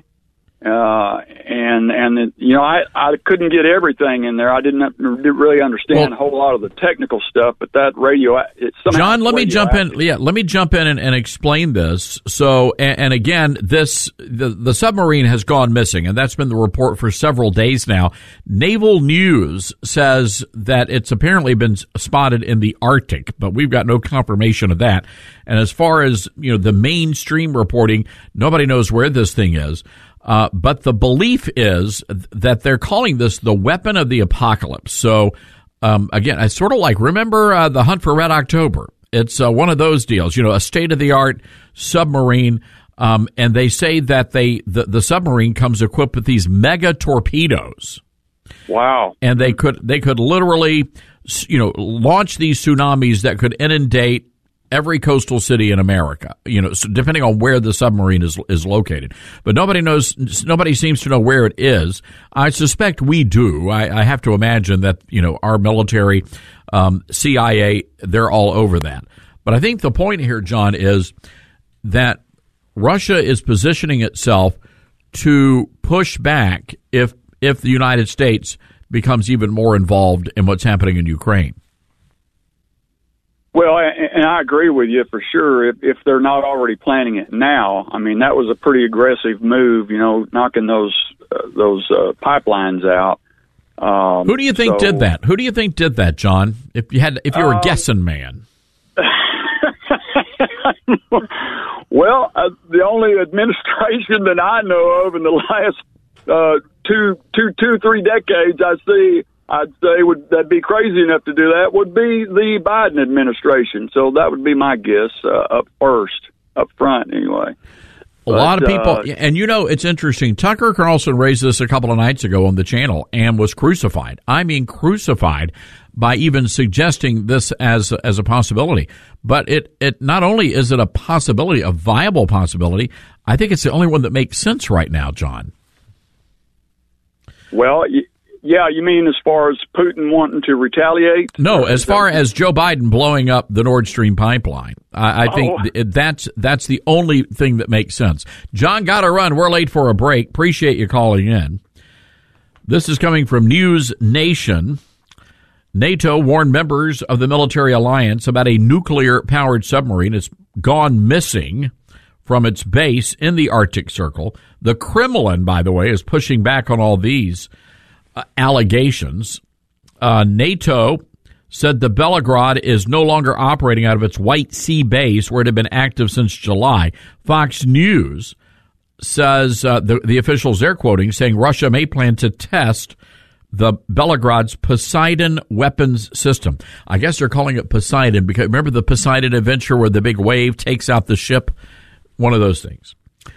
I couldn't get everything in there. I didn't really understand a whole lot of the technical stuff, but that John, let me jump in. Yeah, let me jump in and explain this. So, and again, the submarine has gone missing, and that's been the report for several days now. Naval News says that it's apparently been spotted in the Arctic, but we've got no confirmation of that. And as far as the mainstream reporting, nobody knows where this thing is. But the belief is that they're calling this the weapon of the apocalypse. So, again, I sort of remember The Hunt for Red October. It's one of those deals, a state-of-the-art submarine. And they say that the submarine comes equipped with these mega torpedoes. Wow. And they could literally, launch these tsunamis that could inundate every coastal city in America, so depending on where the submarine is located. But nobody seems to know where it is. I suspect we do. I have to imagine that, our military, CIA, they're all over that. But I think the point here, John, is that Russia is positioning itself to push back if the United States becomes even more involved in what's happening in Ukraine. Well, and I agree with you for sure. If they're not already planning it now, I mean, that was a pretty aggressive move, knocking those pipelines out. Who do you think did that? Who do you think did that, John? If you were a guessing man. Well, the only administration that I know of in the last 3 decades, I'd say that'd be crazy enough to do that would be the Biden administration. So that would be my guess up front anyway. A lot of people, and it's interesting. Tucker Carlson raised this a couple of nights ago on the channel and was crucified. I mean, crucified by even suggesting this as a possibility. But it not only is it a possibility, a viable possibility, I think it's the only one that makes sense right now, John. Well, yeah, you mean as far as Putin wanting to retaliate? No, as far as Joe Biden blowing up the Nord Stream pipeline. I think that's the only thing that makes sense. John, got to run. We're late for a break. Appreciate you calling in. This is coming from News Nation. NATO warned members of the military alliance about a nuclear-powered submarine. It's gone missing from its base in the Arctic Circle. The Kremlin, by the way, is pushing back on all these allegations. NATO said the Belgorod is no longer operating out of its White Sea base, where it had been active since July. Fox News says, the officials they're quoting, saying Russia may plan to test the Belgorod's Poseidon weapons system. I guess they're calling it Poseidon because remember the Poseidon adventure where the big wave takes out the ship? One of those things.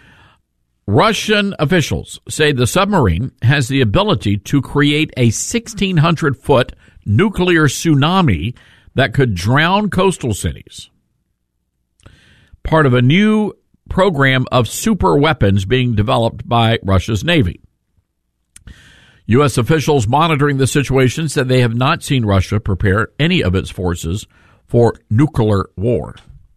Russian officials say the submarine has the ability to create a 1,600-foot nuclear tsunami that could drown coastal cities. Part of a new program of super weapons being developed by Russia's Navy. U.S. officials monitoring the situation said they have not seen Russia prepare any of its forces for nuclear war,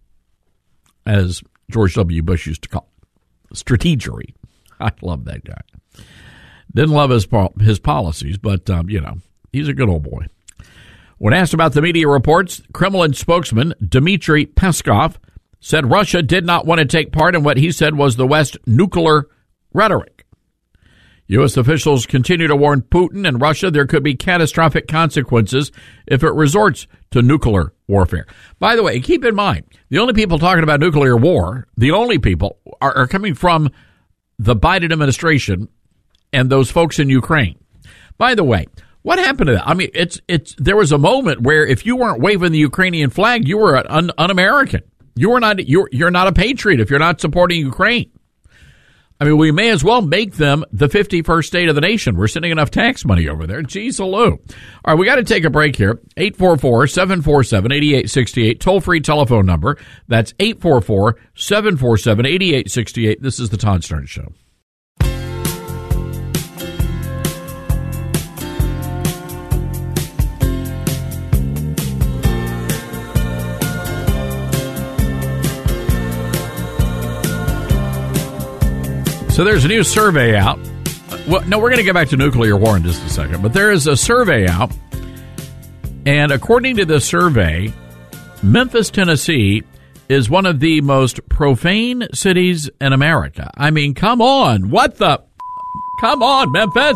as George W. Bush used to call it. Strategery. I love that guy. Didn't love his policies, but, he's a good old boy. When asked about the media reports, Kremlin spokesman Dmitry Peskov said Russia did not want to take part in what he said was the West's nuclear rhetoric. U.S. officials continue to warn Putin and Russia there could be catastrophic consequences if it resorts to nuclear warfare. By the way, keep in mind, the only people talking about nuclear war, the only people are coming from the Biden administration and those folks in Ukraine. By the way, what happened to that? I mean, there was a moment where if you weren't waving the Ukrainian flag, you were un-American. You're not a patriot if you're not supporting Ukraine. I mean, we may as well make them the 51st state of the nation. We're sending enough tax money over there. Geez, hello. All right, we got to take a break here. 844-747-8868, toll-free telephone number. That's 844-747-8868. This is the Todd Starnes Show. So there's a new survey out. Well, no, we're going to get back to nuclear war in just a second. But there is a survey out. And according to the survey, Memphis, Tennessee is one of the most profane cities in America. I mean, come on. Come on, Memphis.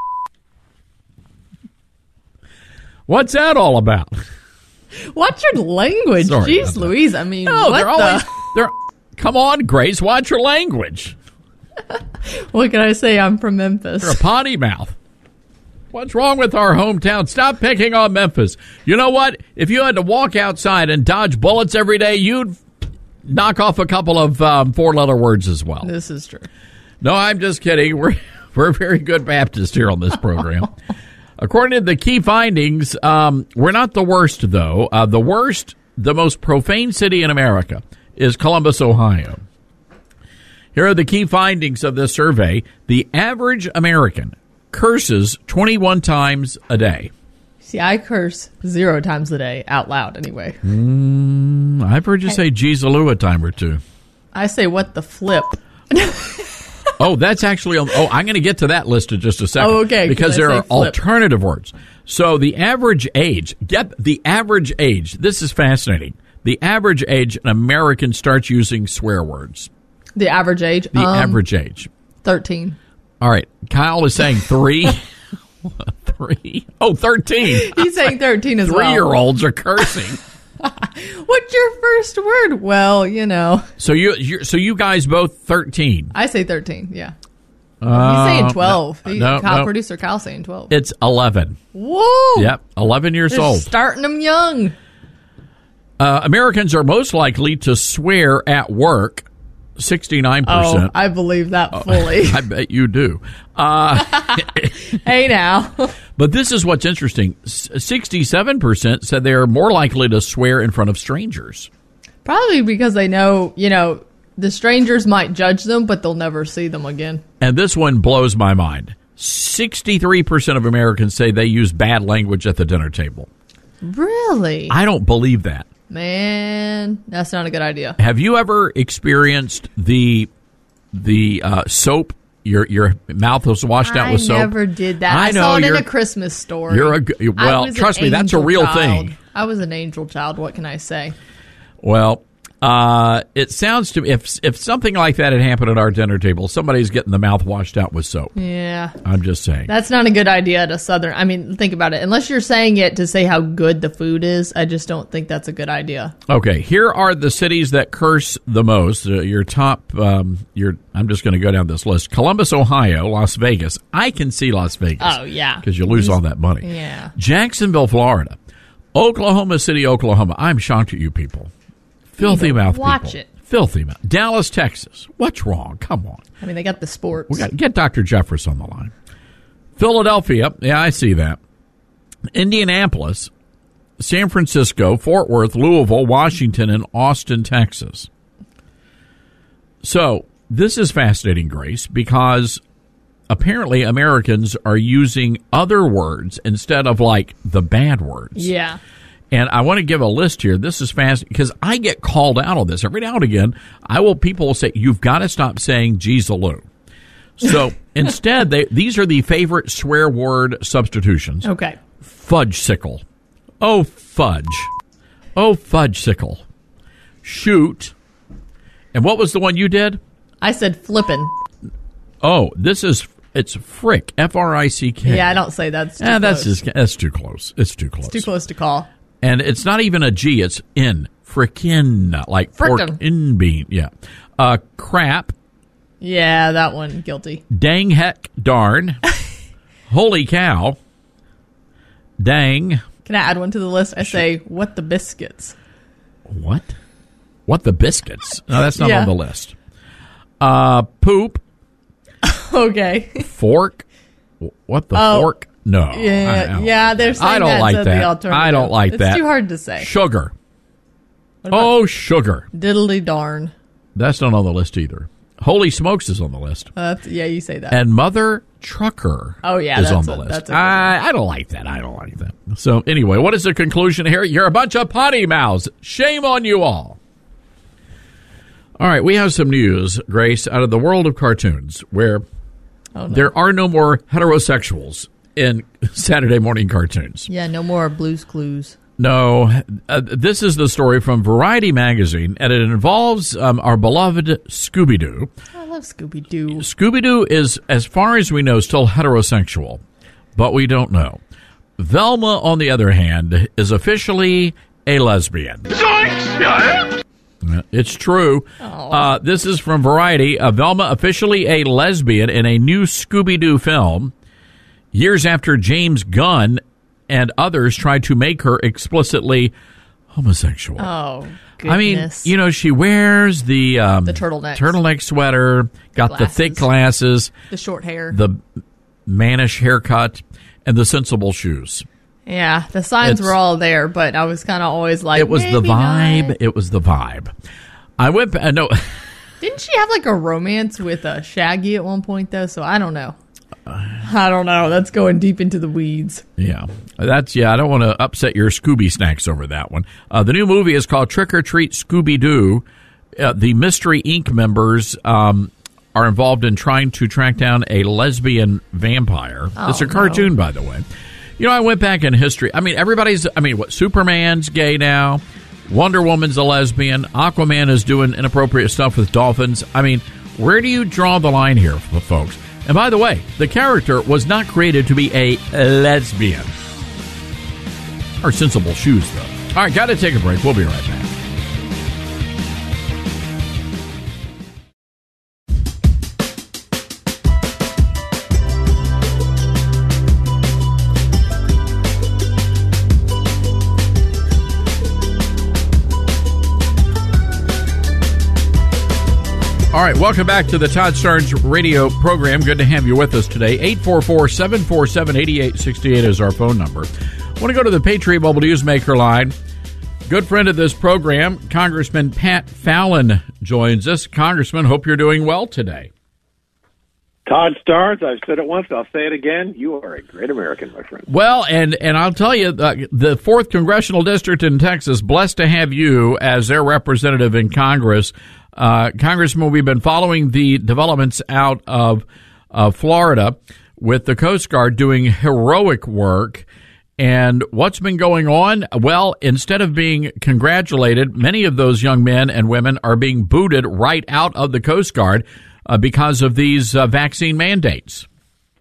What's that all about? Watch your language. Sorry Jeez Louise. I mean, no, what come on, Grace. Watch your language. What can I say? I'm from Memphis. You're a potty mouth. What's wrong with our hometown? Stop picking on Memphis. You know what? If you had to walk outside and dodge bullets every day, you'd knock off a couple of four-letter words as well. This is true. No, I'm just kidding. We're very good Baptists here on this program. According to the key findings, we're not the worst, though. The most profane city in America is Columbus, Ohio. Here are the key findings of this survey. The average American curses 21 times a day. See, I curse 0 times a day, out loud anyway. I've heard you say geez-a-loo a time or two. I say what the flip. Oh, that's actually... I'm going to get to that list in just a second. Oh, okay. Because there are alternative words. So the average age... This is fascinating. The average age an American starts using swear words. The average age? The average age. 13. All right. Kyle is saying 3. 3? Oh, 13. He's saying 13 as well. 3-year-olds are cursing. What's your first word? Well, you know. So you guys both 13. I say 13, yeah. He's saying 12. Producer Kyle's saying 12. It's 11. Whoa. Yep, 11 years They're old. Starting them young. Americans are most likely to swear at work. 69%. Oh, I believe that fully. I bet you do. Hey now. But this is what's interesting. 67% said they are more likely to swear in front of strangers. Probably because they know, the strangers might judge them, but they'll never see them again. And this one blows my mind. 63% of Americans say they use bad language at the dinner table. Really? I don't believe that. Man, that's not a good idea. Have you ever experienced the soap? Your mouth was washed out with soap? I never did that. I saw it in a Christmas story. Trust me, that's a real thing. I was an angel child. What can I say? Well, it sounds to me, if something like that had happened at our dinner table, somebody's getting the mouth washed out with soap. Yeah. I'm just saying. That's not a good idea at a Southern. I mean, think about it. Unless you're saying it to say how good the food is, I just don't think that's a good idea. Okay, here are the cities that curse the most. Your top, I'm just going to go down this list. Columbus, Ohio, Las Vegas. I can see Las Vegas. Oh, yeah. Because you lose all that money. Yeah. Jacksonville, Florida. Oklahoma City, Oklahoma. I'm shocked at you people. Filthy mouth people. Watch it. Filthy mouth. Dallas, Texas. What's wrong? Come on. I mean, they got the sports. We got to get Dr. Jeffress on the line. Philadelphia. Yeah, I see that. Indianapolis, San Francisco, Fort Worth, Louisville, Washington, and Austin, Texas. So this is fascinating, Grace, because apparently Americans are using other words instead of like the bad words. Yeah. And I want to give a list here. This is fast because I get called out on this every now and again. People will say, you've got to stop saying Jeezaloo. So instead, these are the favorite swear word substitutions. Okay. Fudge-sickle. Oh, fudge. Oh, fudge-sickle. Shoot. And what was the one you did? I said flippin'. Oh, it's frick. F-R-I-C-K. Yeah, I don't say that's too close. That's too close. It's too close. It's too close to call. And it's not even a G, it's in. Frickin', like pork in bean. Yeah. Crap. Yeah, that one, guilty. Dang, heck, darn. Holy cow. Dang. Can I add one to the list? I say, what the biscuits. What? What the biscuits? No, that's not on the list. Poop. Okay. Fork. What the fork? No. Yeah, they're saying I don't like that. The alternative. I don't like that. It's too hard to say. Sugar. Oh, sugar. Diddly darn. That's not on the list either. Holy smokes is on the list. Yeah, you say that. And mother trucker is on the list. I don't like that. I don't like that. So anyway, what is the conclusion here? You're a bunch of potty mouths. Shame on you all. All right, we have some news, Grace, out of the world of cartoons where there are no more heterosexuals in Saturday morning cartoons. Yeah, no more Blue's Clues. No, this is the story from Variety magazine, and it involves our beloved Scooby-Doo. I love Scooby-Doo. Scooby-Doo is, as far as we know, still heterosexual, but we don't know. Velma, on the other hand, is officially a lesbian. It's true. This is from Variety. Velma officially a lesbian in a new Scooby-Doo film, years after James Gunn and others tried to make her explicitly homosexual. Oh, goodness. I mean, she wears the turtleneck sweater, got glasses. The thick glasses, the short hair, the mannish haircut, and the sensible shoes. Yeah, the signs were all there, but I was kind of always like, it was the vibe. Not. It was the vibe. I went. No. Didn't she have like a romance with Shaggy at one point though? So I don't know. I don't know. That's going deep into the weeds. Yeah, I don't want to upset your Scooby snacks over that one. The new movie is called Trick or Treat Scooby-Doo. The Mystery Inc. members are involved in trying to track down a lesbian vampire. It's a cartoon, by the way. I went back in history. Superman's gay now. Wonder Woman's a lesbian. Aquaman is doing inappropriate stuff with dolphins. I mean, where do you draw the line here, folks? And by the way, the character was not created to be a lesbian. Or sensible shoes, though. All right, got to take a break. We'll be right back. All right, welcome back to the Todd Starnes radio program. Good to have you with us today. 844-747-8868 is our phone number. I want to go to the Patriot Mobile Newsmaker line. Good friend of this program, Congressman Pat Fallon, joins us. Congressman, hope you're doing well today. Todd Starnes, I've said it once, I'll say it again. You are a great American, my friend. Well, and I'll tell you, the 4th Congressional District in Texas, blessed to have you as their representative in Congress. Congressman, we've been following the developments out of Florida with the Coast Guard doing heroic work. And what's been going on? Well, instead of being congratulated, many of those young men and women are being booted right out of the Coast Guard because of these vaccine mandates.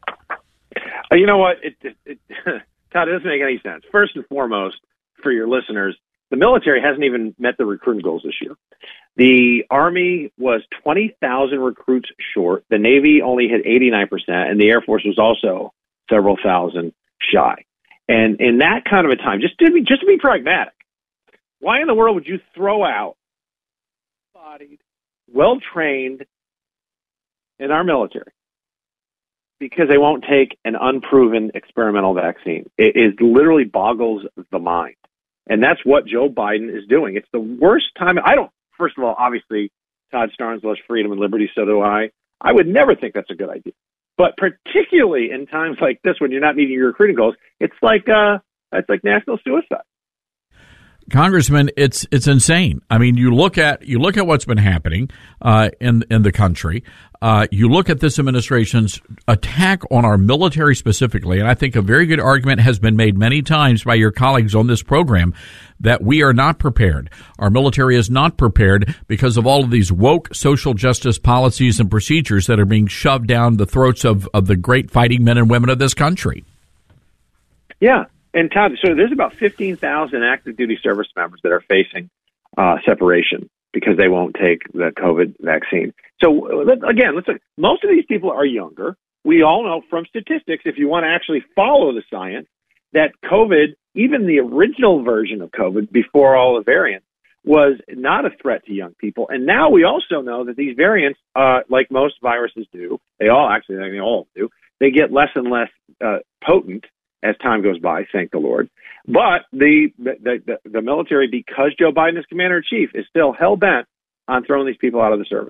You know what? Todd, it doesn't make any sense. First and foremost, for your listeners, the military hasn't even met the recruiting goals this year. The Army was 20,000 recruits short. The Navy only hit 89%, and the Air Force was also several thousand shy. And in that kind of a time, just to be pragmatic, why in the world would you throw out bodied, well-trained in our military because they won't take an unproven experimental vaccine? It literally boggles the mind. And that's what Joe Biden is doing. It's the worst time. First of all, obviously, Todd Starnes loves freedom and liberty, so do I. I would never think that's a good idea. But particularly in times like this, when you're not meeting your recruiting goals, it's like national suicide. Congressman, it's insane. I mean, you look at what's been happening in the country. You look at this administration's attack on our military specifically, and I think a very good argument has been made many times by your colleagues on this program that we are not prepared. Our military is not prepared because of all of these woke social justice policies and procedures that are being shoved down the throats of the great fighting men and women of this country. Yeah. And Todd, so there's about 15,000 active duty service members that are facing separation because they won't take the COVID vaccine. So again, most of these people are younger. We all know from statistics, if you want to actually follow the science, that COVID, even the original version of COVID before all the variants, was not a threat to young people. And now we also know that these variants, like most viruses do, they all do, they get less and less potent as time goes by, thank the Lord. But the military, because Joe Biden is commander-in-chief, is still hell-bent on throwing these people out of the service.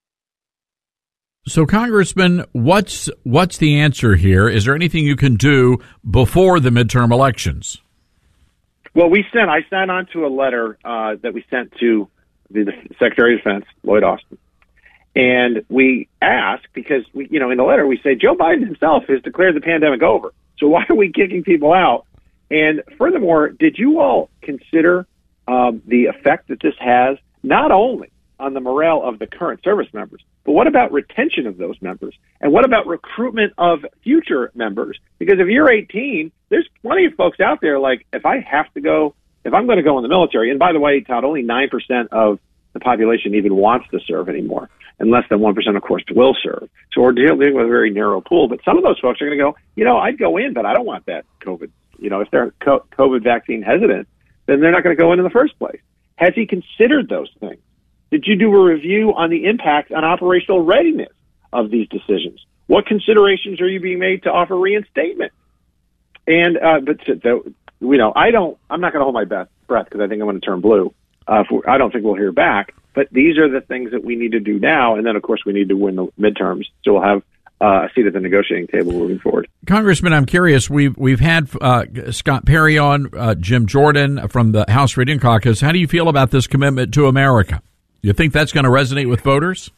So, Congressman, what's the answer here? Is there anything you can do before the midterm elections? Well, I signed on to a letter that we sent to the Secretary of Defense, Lloyd Austin. And we asked, because in the letter we say Joe Biden himself has declared the pandemic over. So why are we kicking people out? And furthermore, did you all consider the effect that this has not only on the morale of the current service members, but what about retention of those members? And what about recruitment of future members? Because if you're 18, there's plenty of folks out there like, if I'm going to go in the military, and by the way, Todd, only 9% of the population even wants to serve anymore, and less than 1%, of course, will serve. So we're dealing with a very narrow pool. But some of those folks are going to go, I'd go in, but I don't want that COVID. If they're COVID vaccine hesitant, then they're not going to go in the first place. Has he considered those things? Did you do a review on the impact on operational readiness of these decisions? What considerations are you being made to offer reinstatement? And I'm not going to hold my breath because I think I'm going to turn blue. I don't think we'll hear back. But these are the things that we need to do now. And then, of course, we need to win the midterms. So we'll have a seat at the negotiating table moving forward. Congressman, I'm curious. We've had Scott Perry on, Jim Jordan from the House Freedom Caucus. How do you feel about this commitment to America? You think that's going to resonate with voters?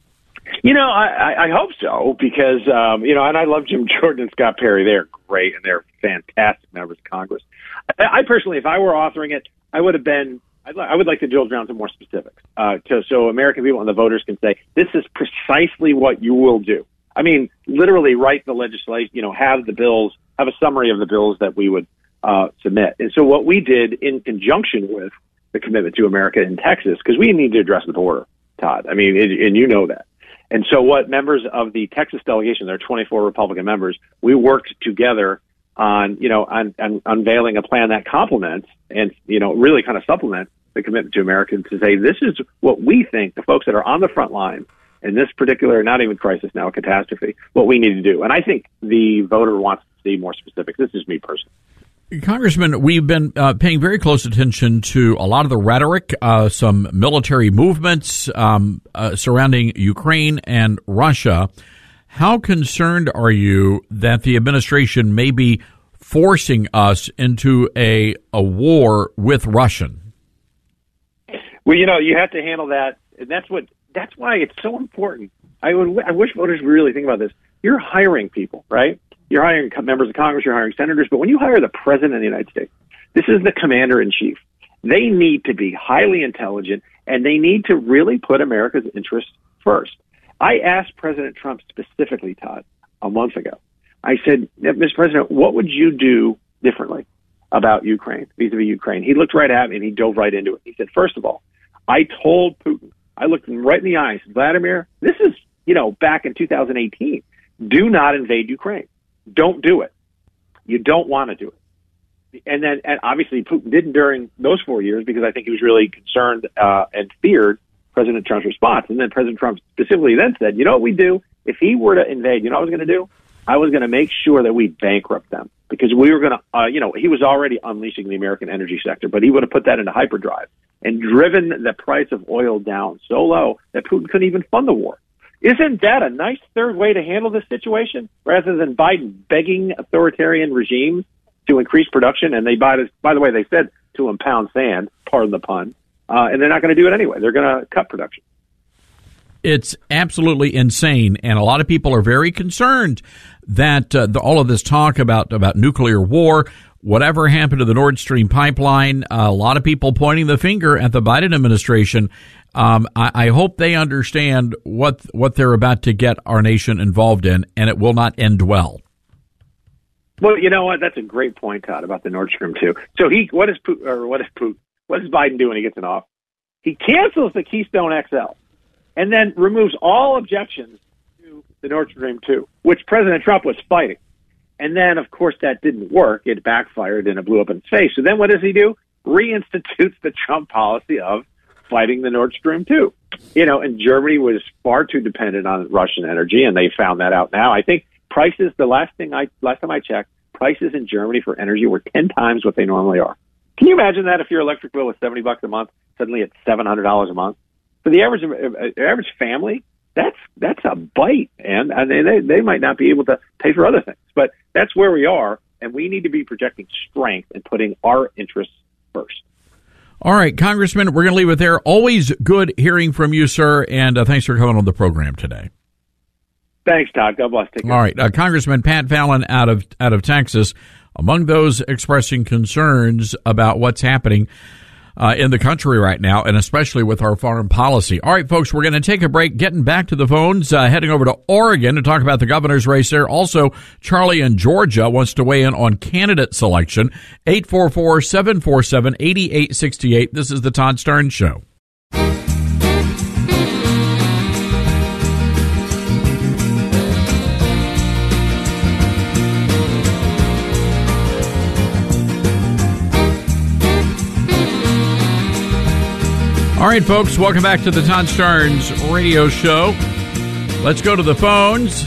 I hope so because, and I love Jim Jordan and Scott Perry. They're great and they're fantastic members of Congress. I personally, if I were authoring it, I would like to drill down to more specifics so American people and the voters can say, this is precisely what you will do. I mean, literally write the legislation, have a summary of the bills that we would submit. And so what we did in conjunction with the commitment to America in Texas, because we need to address the border, Todd. I mean, and you know that. And so what members of the Texas delegation, there are 24 Republican members, we worked together on unveiling a plan that complements and, really kind of supplements the commitment to America to say, this is what we think the folks that are on the front line in this particular, not even crisis now, a catastrophe, what we need to do. And I think the voter wants to see more specifics. This is me personally. Congressman, we've been paying very close attention to a lot of the rhetoric, some military movements surrounding Ukraine and Russia. How concerned are you that the administration may be forcing us into a war with Russia? Well, you have to handle that, and that's why it's so important. I wish voters would really think about this. You're hiring people, right? You're hiring members of Congress, you're hiring senators, but when you hire the President of the United States, this is the Commander-in-Chief. They need to be highly intelligent, and they need to really put America's interests first. I asked President Trump specifically, Todd, a month ago. I said, Mr. President, what would you do differently about Ukraine, vis-a-vis Ukraine? He looked right at me, and he dove right into it. He said, first of all, I told Putin, I looked him right in the eyes, Vladimir, this is, back in 2018, do not invade Ukraine. Don't do it. You don't want to do it. And obviously Putin didn't during those 4 years because I think he was really concerned and feared President Trump's response. And then President Trump specifically then said, you know what we do? If he were to invade, you know what I was going to do? I was going to make sure that we bankrupt them because we were going to, he was already unleashing the American energy sector, but he would have put that into hyperdrive and driven the price of oil down so low that Putin couldn't even fund the war. Isn't that a nice third way to handle this situation rather than Biden begging authoritarian regimes to increase production? And by the way, they said to impound sand, pardon the pun, and they're not going to do it anyway. They're going to cut production. It's absolutely insane, and a lot of people are very concerned that all of this talk about nuclear war, whatever happened to the Nord Stream pipeline, a lot of people pointing the finger at the Biden administration. I hope they understand what they're about to get our nation involved in, and it will not end well. Well, you know what? That's a great point, Todd, about the Nord Stream 2. So what does Biden do when he gets in office? He cancels the Keystone XL and then removes all objections to the Nord Stream 2, which President Trump was fighting. And then, of course, that didn't work. It backfired and it blew up in his face. So then what does he do? Reinstitutes the Trump policy of fighting the Nord Stream 2. And Germany was far too dependent on Russian energy, and they found that out now. I think prices, last time I checked, prices in Germany for energy were 10 times what they normally are. Can you imagine that if your electric bill was $70 a month, suddenly it's $700 a month? For the average family, that's a bite, and they might not be able to pay for other things. But that's where we are, and we need to be projecting strength and putting our interests first. All right, Congressman, we're going to leave it there. Always good hearing from you, sir, and thanks for coming on the program today. Thanks, Todd. God bless. Take care. All right, Congressman Pat Fallon out of Texas, among those expressing concerns about what's happening in the country right now, and especially with our foreign policy. All right, folks, we're going to take a break, getting back to the phones, heading over to Oregon to talk about the governor's race there. Also, Charlie in Georgia wants to weigh in on candidate selection. 844-747-8868. This is the Todd Starnes Show. All right, folks, welcome back to the Todd Starnes radio show. Let's go to the phones.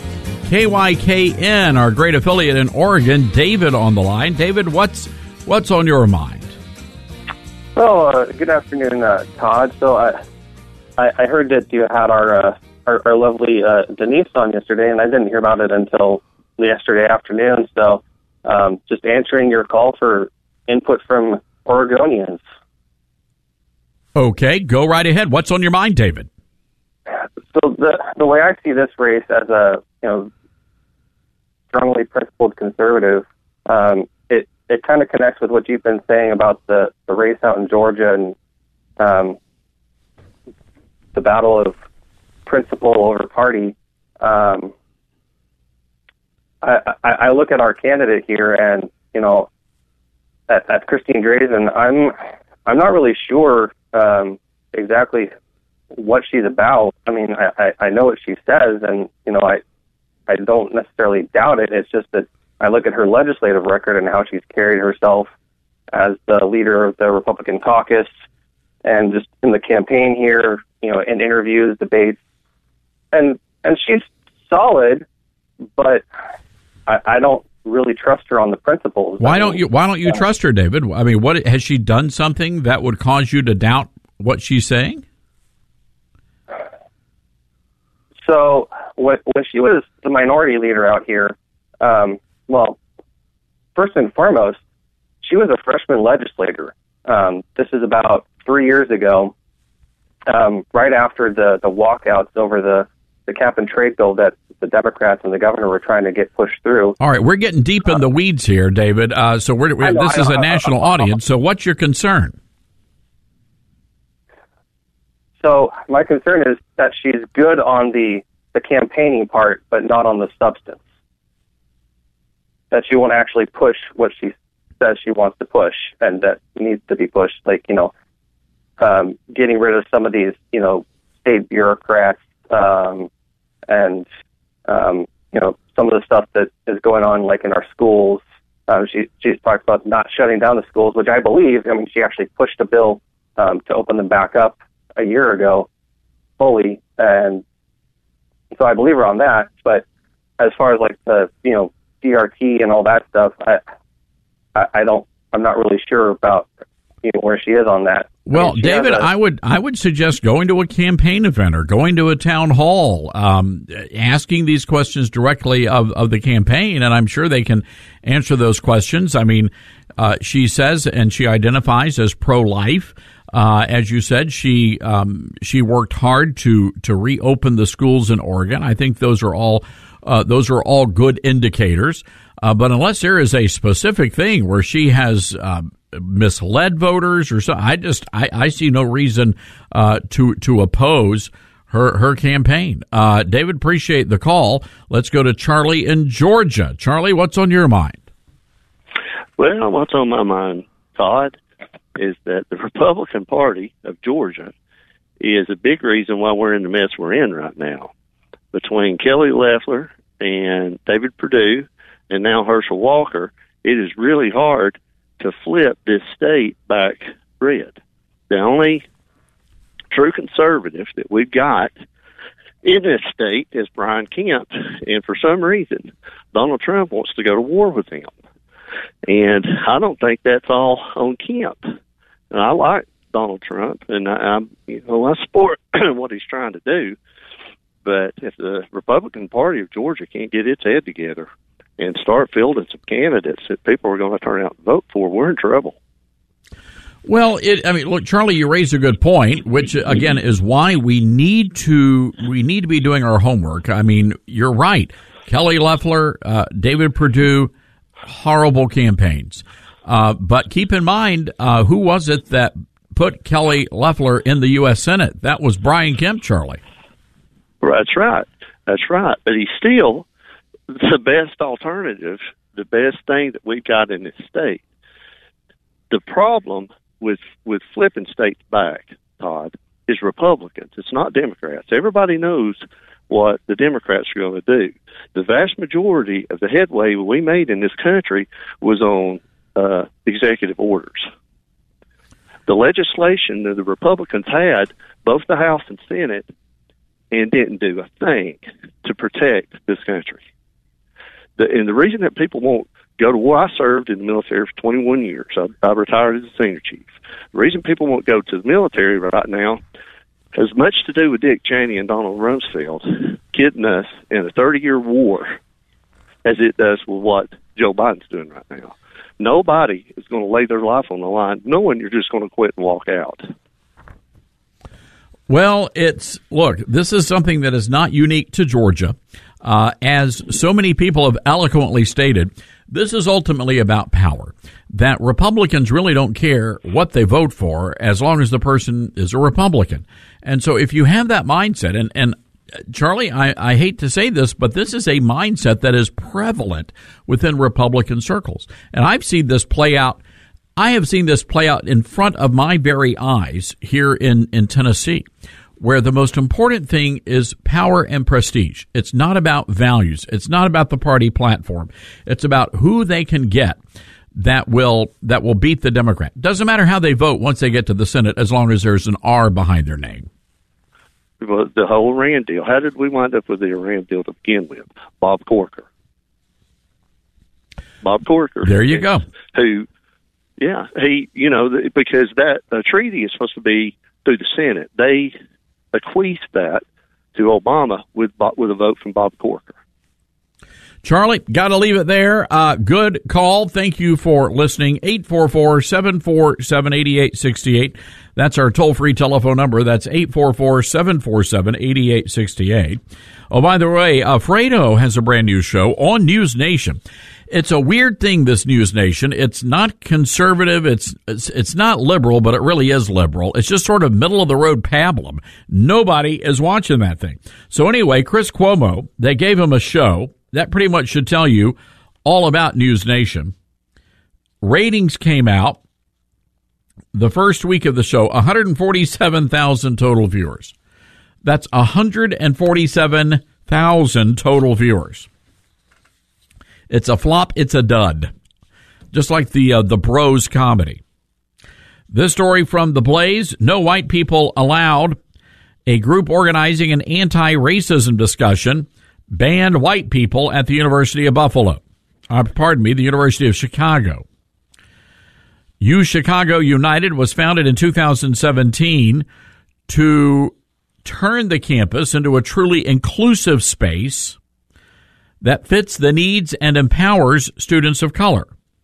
KYKN, our great affiliate in Oregon, David on the line. David, what's on your mind? Well, good afternoon, Todd. So I heard that you had our lovely Denise on yesterday, and I didn't hear about it until yesterday afternoon. So just answering your call for input from Oregonians. Okay, go right ahead. What's on your mind, David? So the way I see this race as a strongly principled conservative, it kind of connects with what you've been saying about the race out in Georgia and the battle of principle over party. I look at our candidate here, and at Christine Drazan, I'm not really sure exactly what she's about. I mean, I know what she says, and I don't necessarily doubt it. It's just that I look at her legislative record and how she's carried herself as the leader of the Republican caucus, and just in the campaign here, in interviews, debates, and she's solid, but I don't really trust her on the principles. Why don't you trust her, David? I mean, what has she done something that would cause you to doubt what she's saying? So when she was the minority leader out here, well, first and foremost, she was a freshman legislator. This is about 3 years ago, right after the walkouts over the cap and trade bill that the Democrats and the governor were trying to get pushed through. All right, we're getting deep in the weeds here, David. So this is a national audience. So what's your concern? So my concern is that she's good on the campaigning part, but not on the substance. That she won't actually push what she says she wants to push, and that needs to be pushed. Like, getting rid of some of these, state bureaucrats, and some of the stuff that is going on, like in our schools. She's talked about not shutting down the schools, which I believe. I mean, she actually pushed a bill to open them back up a year ago fully, and so I believe her on that. But as far as like the DRT and all that stuff, I'm not really sure about where she is on that. Well, David, I would suggest going to a campaign event or going to a town hall, asking these questions directly of the campaign, and I'm sure they can answer those questions. I mean, she says and she identifies as pro-life. As you said, she worked hard to reopen the schools in Oregon. I think those are all good indicators. But unless there is a specific thing where she has misled voters or so, I see no reason to oppose her campaign. David, appreciate the call. Let's go to Charlie in Georgia. Charlie, what's on your mind? Well, what's on my mind, Todd, is that the Republican Party of Georgia is a big reason why we're in the mess we're in right now. Between Kelly Loeffler and David Perdue and now Herschel Walker, it is really hard to flip this state back red. The only true conservative that we've got in this state is Brian Kemp, and for some reason, Donald Trump wants to go to war with him. And I don't think that's all on Kemp. And I like Donald Trump, and I support what he's trying to do. But if the Republican Party of Georgia can't get its head together and start fielding some candidates that people are going to turn out and vote for, we're in trouble. Well, look, Charlie, you raised a good point, which again is why we need to be doing our homework. I mean, you're right. Kelly Loeffler, David Perdue, horrible campaigns. But keep in mind, who was it that put Kelly Loeffler in the U.S. Senate? That was Brian Kemp, Charlie. That's right. But he's still the best alternative, the best thing that we've got in this state. The problem with flipping states back, Todd, is Republicans. It's not Democrats. Everybody knows what the Democrats are going to do. The vast majority of the headway we made in this country was on executive orders. The legislation that the Republicans had, both the House and Senate, and didn't do a thing to protect this country. And the reason that people won't go to war, I served in the military for 21 years. I retired as a senior chief. The reason people won't go to the military right now has much to do with Dick Cheney and Donald Rumsfeld getting us in a 30-year war as it does with what Joe Biden's doing right now. Nobody is going to lay their life on the line knowing you're just going to quit and walk out. Well, this is something that is not unique to Georgia. As so many people have eloquently stated, this is ultimately about power. That Republicans really don't care what they vote for as long as the person is a Republican. And so if you have that mindset, and Charlie, I hate to say this, but this is a mindset that is prevalent within Republican circles. And I've seen this play out. I have seen this play out in front of my very eyes here in Tennessee, where the most important thing is power and prestige. It's not about values. It's not about the party platform. It's about who they can get that will beat the Democrat. Doesn't matter how they vote once they get to the Senate, as long as there's an R behind their name. the whole Iran deal. How did we wind up with the Iran deal to begin with? Bob Corker. There you go. Who, yeah, because that the treaty is supposed to be through the Senate. They bequeathed that to Obama with a vote from Bob Corker. Charlie, got to leave it there. Good call. Thank you for listening. 844-747-8868. That's our toll-free telephone number. That's 844-747-8868. Oh, by the way, Fredo has a brand new show on News Nation. It's a weird thing, this News Nation. It's not conservative. It's not liberal, but it really is liberal. It's just sort of middle-of-the-road pablum. Nobody is watching that thing. So anyway, Chris Cuomo, they gave him a show. That pretty much should tell you all about News Nation. Ratings came out the first week of the show, 147,000 total viewers. That's 147,000 total viewers. It's a flop. It's a dud. Just like the Bros comedy. This story from The Blaze, No White People Allowed. A group organizing an anti-racism discussion banned white people at the University of Buffalo. The University of Chicago. Chicago United was founded in 2017 to turn the campus into a truly inclusive space that fits the needs and empowers students of color.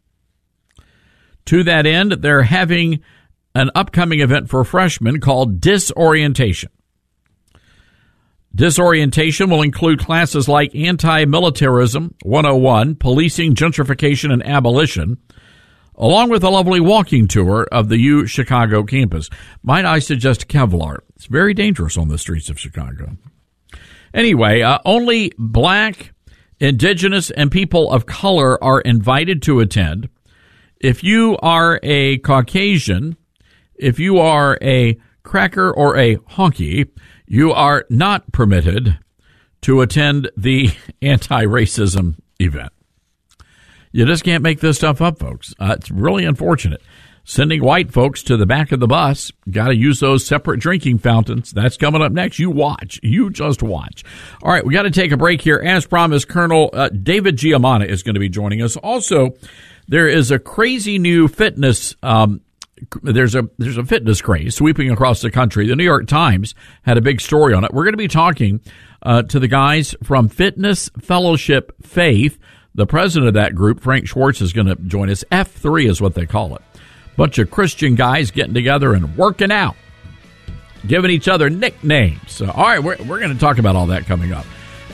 To that end, they're having an upcoming event for freshmen called Disorientation. Disorientation will include classes like Anti-Militarism 101, Policing, Gentrification, and Abolition, along with a lovely walking tour of the Chicago campus. Might I suggest Kevlar? It's very dangerous on the streets of Chicago. Anyway, only black, indigenous, and people of color are invited to attend. If you are a Caucasian, if you are a cracker or a honky, you are not permitted to attend the anti-racism event. You just can't make this stuff up, folks. It's really unfortunate. Sending white folks to the back of the bus, got to use those separate drinking fountains. That's coming up next. You watch. You just watch. All right, we got to take a break here. As promised, Colonel David Giamana is going to be joining us. Also, there is a crazy new fitness there's a fitness craze sweeping across the country. The New York Times had a big story on it. We're going to be talking to the guys from Fitness Fellowship Faith. The president of that group, Frank Schwartz, is going to join us. F3 is what they call it. Bunch of Christian guys getting together and working out, giving each other nicknames. So, all right, we're going to talk about all that coming up.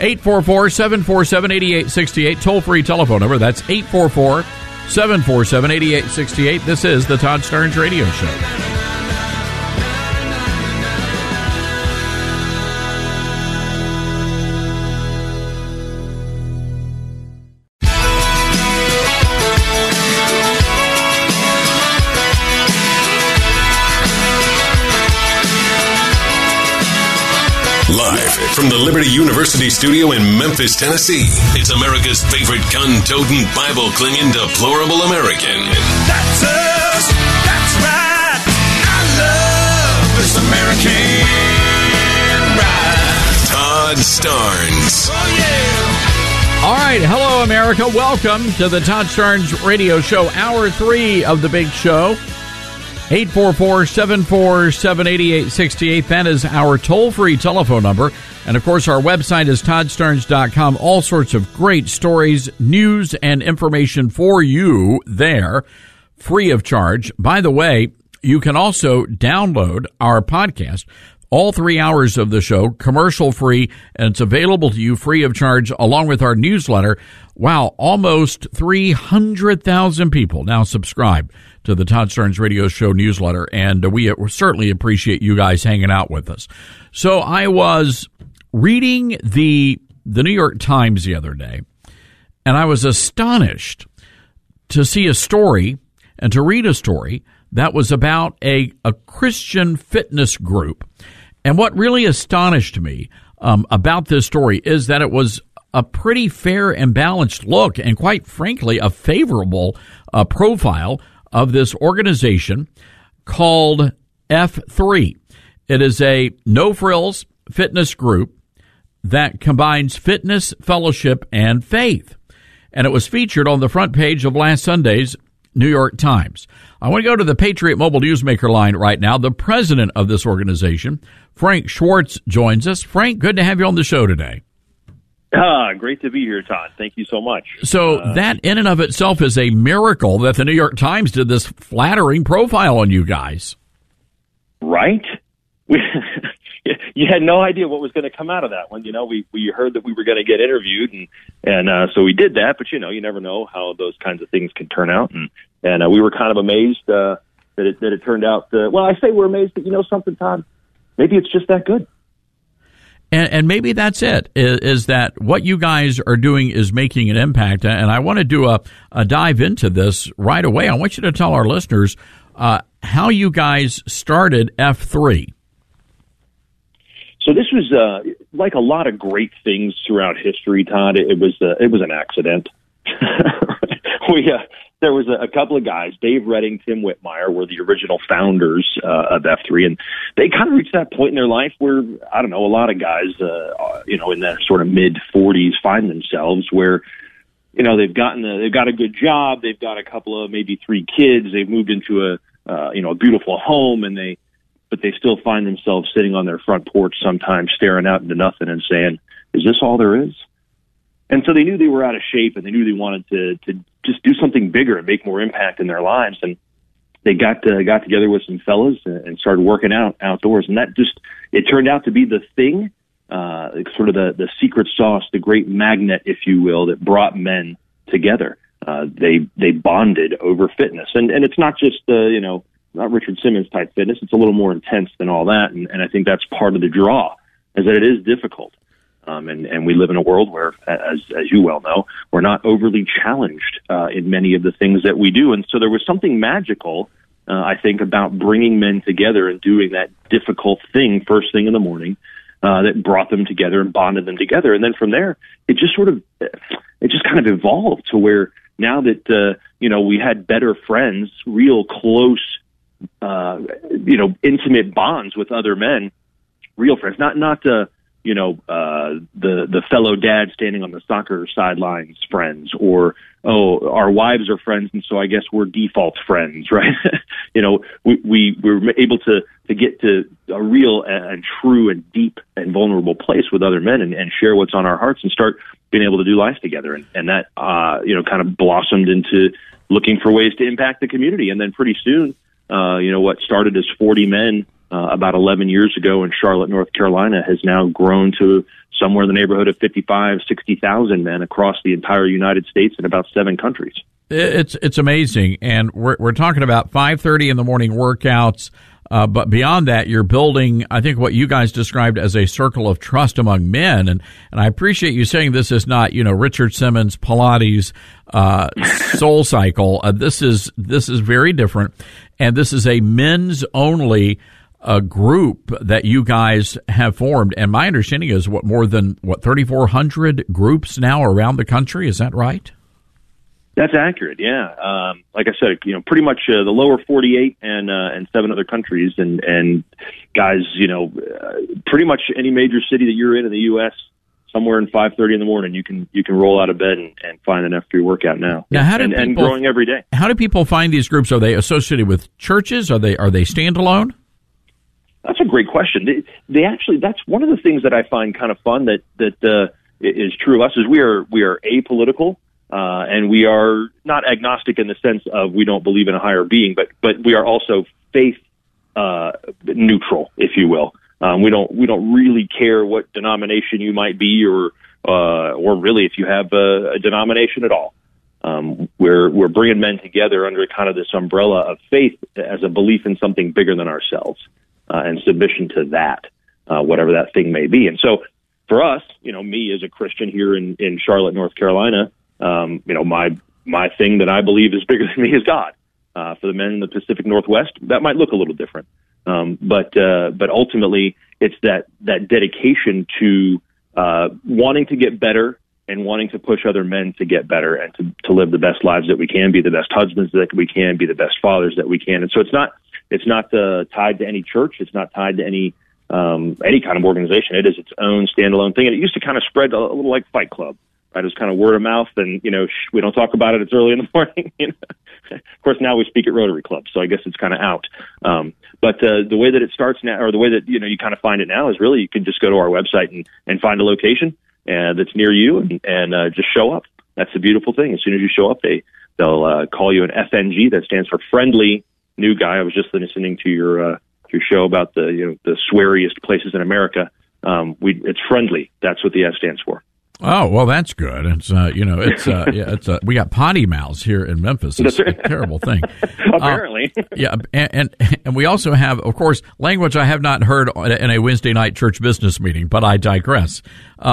844-747-8868, toll-free telephone number. That's 844-747-8868. This is the Todd Starnes Radio Show. Live from the Liberty University studio in Memphis, Tennessee, it's America's favorite gun-toting, Bible-clinging, deplorable American. That's us. That's right. I love this American ride. Todd Starnes. Oh, yeah. All right. Hello, America. Welcome to the Todd Starnes Radio Show, Hour 3 of the big show. 844-747-8868. That is our toll-free telephone number. And, of course, our website is toddstarnes.com. All sorts of great stories, news, and information for you there, free of charge. By the way, you can also download our podcast, all 3 hours of the show, commercial-free, and it's available to you free of charge, along with our newsletter. Wow, almost 300,000 people now subscribe to the Todd Starnes Radio Show newsletter, and we certainly appreciate you guys hanging out with us. So I was reading the New York Times the other day, and I was astonished to see a story and to read a story that was about a Christian fitness group. And what really astonished me about this story is that it was a pretty fair and balanced look, and quite frankly, a favorable profile of this organization called F3. It is a no-frills fitness group that combines fitness, fellowship, and faith. And it was featured on the front page of last Sunday's New York Times. I want to go to the Patriot Mobile Newsmaker line right now. The president of this organization, Frank Schwartz, joins us. Frank, good to have you on the show today. Great to be here, Todd. Thank you so much. So that in and of itself is a miracle that the New York Times did this flattering profile on you guys. Right? You had no idea what was going to come out of that one. You know, we heard that we were going to get interviewed, and so we did that. But, you know, you never know how those kinds of things can turn out. And we were kind of amazed that it turned out. Well, I say we're amazed that, you know something, Todd, maybe it's just that good. And maybe that's it, is that what you guys are doing is making an impact. And I want to do a dive into this right away. I want you to tell our listeners how you guys started F3. So this was like a lot of great things throughout history, Todd. It was an accident. There was a couple of guys, Dave Redding, Tim Whitmire, were the original founders of F3, and they kind of reached that point in their life where, I don't know, a lot of guys, in their sort of mid-40s find themselves where, you know, they've got a good job, they've got a couple of maybe 3 kids, they've moved into a beautiful home, but they still find themselves sitting on their front porch sometimes staring out into nothing and saying, is this all there is? And so they knew they were out of shape, and they knew they wanted to just do something bigger and make more impact in their lives. And they got together with some fellas and started working out outdoors. And that it turned out to be the thing, sort of the secret sauce, the great magnet, if you will, that brought men together. They bonded over fitness. And it's not just, not Richard Simmons type fitness. It's a little more intense than all that. And I think that's part of the draw, is that it is difficult. And we live in a world where, as you well know, we're not overly challenged in many of the things that we do. And so there was something magical, I think, about bringing men together and doing that difficult thing first thing in the morning that brought them together and bonded them together. And then from there, it just kind of evolved to where now that, we had better friends, real close, intimate bonds with other men, real friends, not the fellow dad standing on the soccer sidelines friends, or, our wives are friends, and so I guess we're default friends, right? We were able to get to a real and true and deep and vulnerable place with other men and share what's on our hearts and start being able to do life together. And that, kind of blossomed into looking for ways to impact the community. And then pretty soon, what started as 40 men about 11 years ago in Charlotte, North Carolina, has now grown to somewhere in the neighborhood of 60,000 men across the entire United States in about 7 countries. It's amazing, and we're talking about 5:30 in the morning workouts, but beyond that, you're building, I think, what you guys described as a circle of trust among men, and I appreciate you saying this is not Richard Simmons Pilates Soul Cycle. This is very different, and this is a men's only group that you guys have formed. And my understanding is more than 3,400 groups now around the country. Is that right? That's accurate. Yeah. Like I said, pretty much the lower 48 and 7 other countries, and guys, pretty much any major city that you're in the U.S., somewhere in 5:30 in the morning, you can roll out of bed and find an F3 workout now. Now, and growing every day. How do people find these groups? Are they associated with churches? Are they standalone? That's a great question. They actually, that's one of the things that I find kind of fun that is true of us, is we are apolitical, and we are not agnostic in the sense of we don't believe in a higher being, but we are also faith neutral, if you will. We don't really care what denomination you might be, or really if you have a denomination at all. We're bringing men together under kind of this umbrella of faith as a belief in something bigger than ourselves. And submission to that, whatever that thing may be. And so for us, me as a Christian here in Charlotte, North Carolina, my thing that I believe is bigger than me is God. For the men in the Pacific Northwest, that might look a little different. But ultimately it's that dedication to wanting to get better and wanting to push other men to get better and to live the best lives that we can, be the best husbands that we can, be the best fathers that we can. And so it's not tied to any church. It's not tied to any any kind of organization. It is its own standalone thing. And it used to kind of spread a little like Fight Club, right? It was kind of word of mouth, and, we don't talk about it. It's early in the morning. Of course, now we speak at Rotary Club, so I guess it's kind of out. But the way that it starts now, or the way that, you kind of find it now, is really you can just go to our website and find a location that's near you and just show up. That's the beautiful thing. As soon as you show up, they'll call you an FNG. That stands for Friendly New Guy. I was just listening to your show about the sweariest places in America. It's friendly. That's what the F stands for. Oh, well, that's good. It's we got potty mouths here in Memphis. It's a terrible thing. Apparently. And we also have, of course, language I have not heard in a Wednesday night church business meeting, but I digress.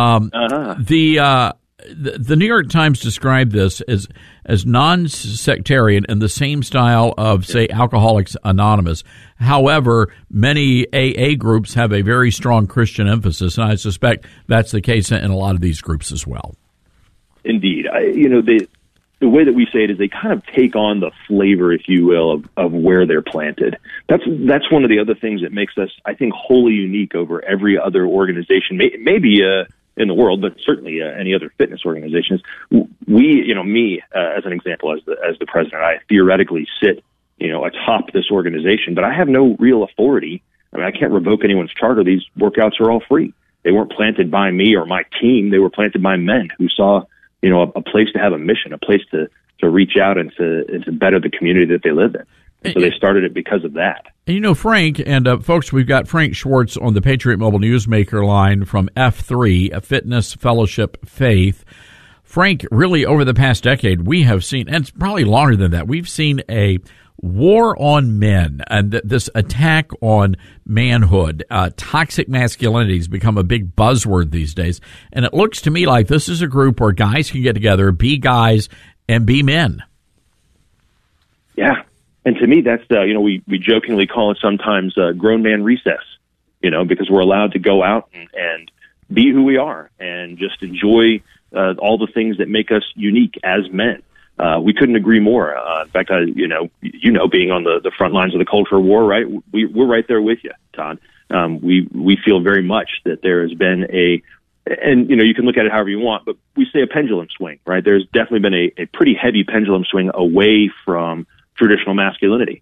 The New York Times described this as non-sectarian in the same style of, say, Alcoholics Anonymous. However, many AA groups have a very strong Christian emphasis, and I suspect that's the case in a lot of these groups as well. Indeed. The way that we say it is they kind of take on the flavor, if you will, of where they're planted. That's one of the other things that makes us, I think, wholly unique over every other organization, maybe in the world, but certainly any other fitness organizations. Me as an example, as the president, I theoretically sit, atop this organization, but I have no real authority. I mean, I can't revoke anyone's charter. These workouts are all free. They weren't planted by me or my team. They were planted by men who saw, a place to have a mission, a place to reach out and to better the community that they live in. And so they started it because of that. And Frank, and folks, we've got Frank Schwartz on the Patriot Mobile Newsmaker line from F3, a Fitness Fellowship Faith. Frank, really over the past decade, we have seen, and it's probably longer than that, we've seen a war on men and this attack on manhood. Toxic masculinity has become a big buzzword these days. And it looks to me like this is a group where guys can get together, be guys, and be men. Yeah. And to me, that's, we jokingly call it sometimes grown man recess, because we're allowed to go out and be who we are and just enjoy all the things that make us unique as men. We couldn't agree more. In fact, being on the front lines of the culture war, right? We're right there with you, Todd. We feel very much that there has been and you can look at it however you want, but we say a pendulum swing, right? There's definitely been a pretty heavy pendulum swing away from traditional masculinity.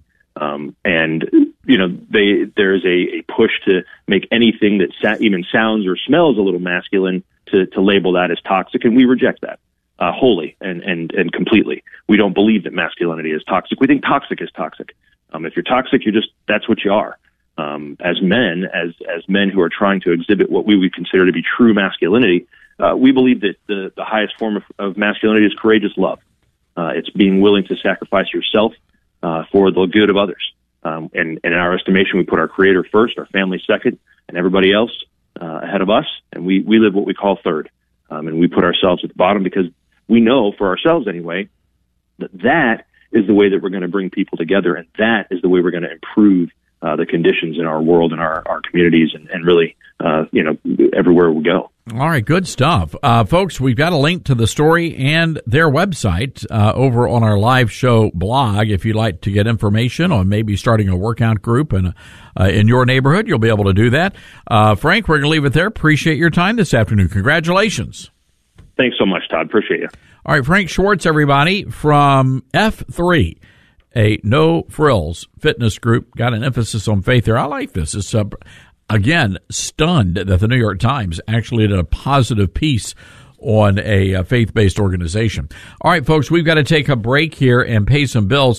There's a push to make anything that even sounds or smells a little masculine to label that as toxic, and we reject that wholly and completely. We don't believe that masculinity is toxic. We think toxic is toxic. If you're toxic, that's what you are. As men who are trying to exhibit what we would consider to be true masculinity, we believe that the highest form of masculinity is courageous love. It's being willing to sacrifice yourself for the good of others. And in our estimation, we put our Creator first, our family second, and everybody else ahead of us. And we live what we call third. And we put ourselves at the bottom because we know, for ourselves anyway, that is the way that we're going to bring people together, and that is the way we're going to improve the conditions in our world and our communities and really, everywhere we go. All right, good stuff. Folks, we've got a link to the story and their website over on our live show blog. If you'd like to get information on maybe starting a workout group in your neighborhood, you'll be able to do that. Frank, we're going to leave it there. Appreciate your time this afternoon. Congratulations. Thanks so much, Todd. Appreciate you. All right, Frank Schwartz, everybody, from F3, a no-frills fitness group. Got an emphasis on faith there. I like this. It's, again, stunned that the New York Times actually did a positive piece on a faith-based organization. All right, folks, we've got to take a break here and pay some bills.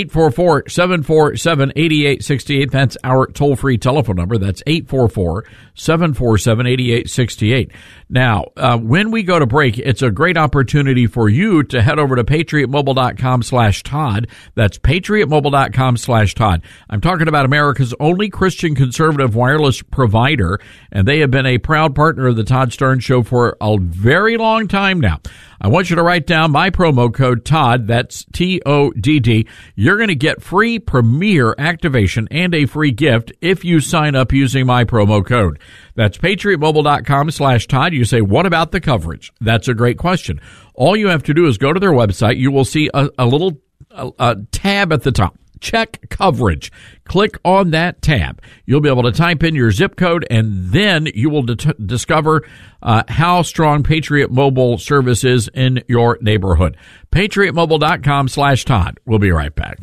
844-747-8868. That's our toll-free telephone number. That's 844-747-8868. Now, when we go to break, it's a great opportunity for you to head over to patriotmobile.com/Todd. That's patriotmobile.com/Todd. I'm talking about America's only Christian conservative wireless provider, and they have been a proud partner of the Todd Stern Show for a very long time now. I want you to write down my promo code Todd, that's TODD. You're going to get free Premier activation and a free gift if you sign up using my promo code. That's patriotmobile.com/Todd. You say, what about the coverage? That's a great question. All you have to do is go to their website. You will see a little tab at the top. Check coverage. Click on that tab. You'll be able to type in your zip code, and then you will discover how strong Patriot Mobile service is in your neighborhood. PatriotMobile.com/Todd. We'll be right back.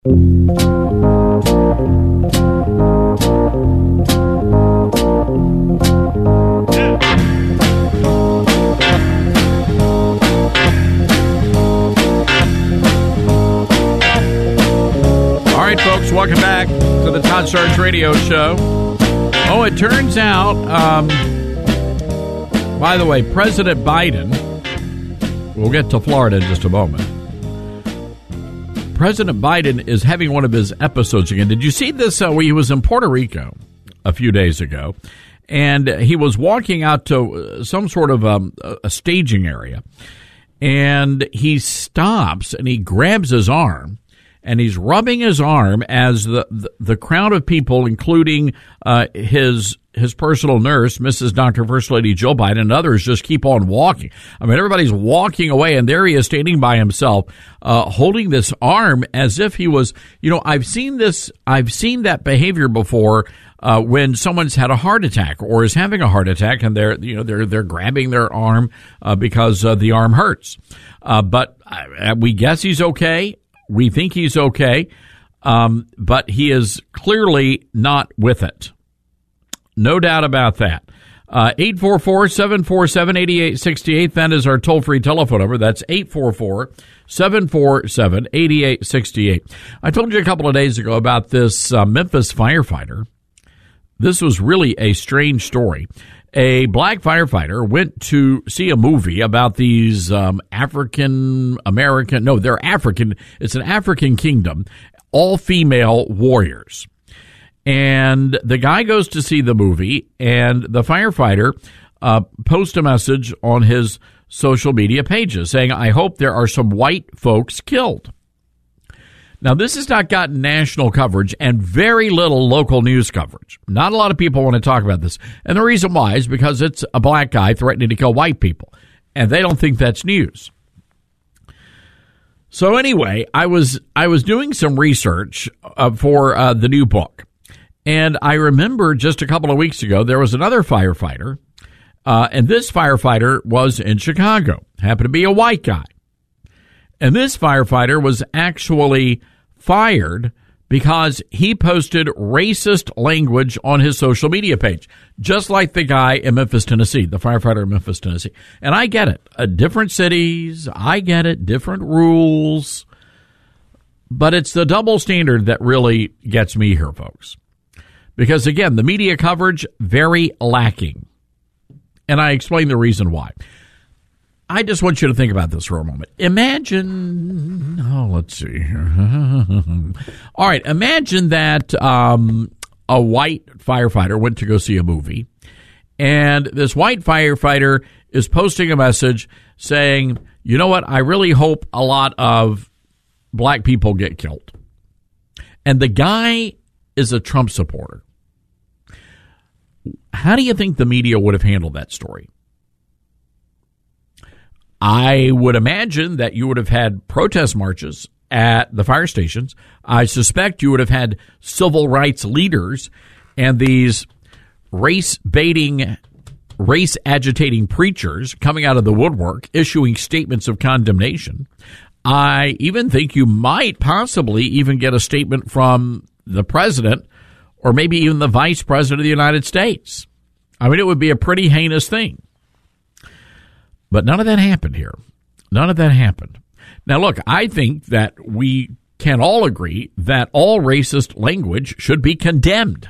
All right, folks, welcome back to the Todd Starnes Radio Show. Oh, it turns out, by the way, President Biden, we'll get to Florida in just a moment. President Biden is having one of his episodes again. Did you see this? He was in Puerto Rico a few days ago, and he was walking out to some sort of a staging area, and he stops and he grabs his arm, and he's rubbing his arm as the crowd of people, including his personal nurse, Mrs. Dr. First Lady Jill Biden, and others just keep on walking. I mean, everybody's walking away, and there he is standing by himself, holding this arm as if he was, I've seen that behavior before when someone's had a heart attack or is having a heart attack, and they're grabbing their arm because the arm hurts. But we guess he's okay. We think he's okay, but he is clearly not with it. No doubt about that. 844-747-8868. That is our toll-free telephone number. That's 844-747-8868. I told you a couple of days ago about this Memphis firefighter. This was really a strange story. A black firefighter went to see a movie about these African-American, no, they're African, it's an African kingdom, all-female warriors. And the guy goes to see the movie, and the firefighter posts a message on his social media pages saying, "I hope there are some white folks killed." Now, this has not gotten national coverage and very little local news coverage. Not a lot of people want to talk about this. And the reason why is because it's a black guy threatening to kill white people, and they don't think that's news. So anyway, I was doing some research for the new book. And I remember just a couple of weeks ago, there was another firefighter, and this firefighter was in Chicago, happened to be a white guy. And this firefighter was actually fired because he posted racist language on his social media page, just like the guy in Memphis, Tennessee, the firefighter in Memphis, Tennessee. And I get it. Different cities, I get it, different rules. But it's the double standard that really gets me here, folks. Because, again, the media coverage, very lacking. And I explain the reason why. I just want you to think about this for a moment. Imagine, let's see here. All right, imagine that a white firefighter went to go see a movie, and this white firefighter is posting a message saying, you know what, I really hope a lot of black people get killed. And the guy is a Trump supporter. How do you think the media would have handled that story? I would imagine that you would have had protest marches at the fire stations. I suspect you would have had civil rights leaders and these race-baiting, race-agitating preachers coming out of the woodwork, issuing statements of condemnation. I even think you might possibly even get a statement from the president or maybe even the vice president of the United States. I mean, it would be a pretty heinous thing. But none of that happened here. None of that happened. Now, look, I think that we can all agree that all racist language should be condemned.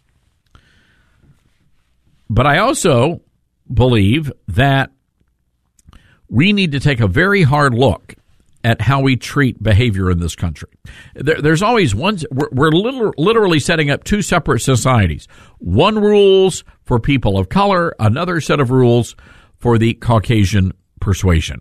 But I also believe that we need to take a very hard look at how we treat behavior in this country. There's always one. We're literally setting up two separate societies. One rules for people of color, another set of rules for the Caucasian persuasion.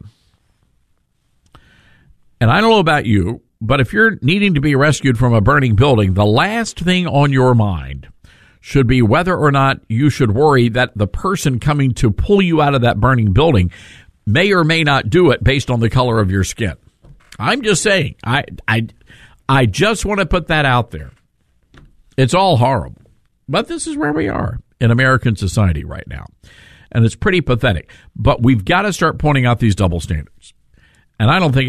And I don't know about you, but if you're needing to be rescued from a burning building, the last thing on your mind should be whether or not you should worry that the person coming to pull you out of that burning building may or may not do it based on the color of your skin. I'm just saying, I I just want to put that out there. It's all horrible. But this is where we are in American society right now. And it's pretty pathetic. But we've got to start pointing out these double standards. And I don't think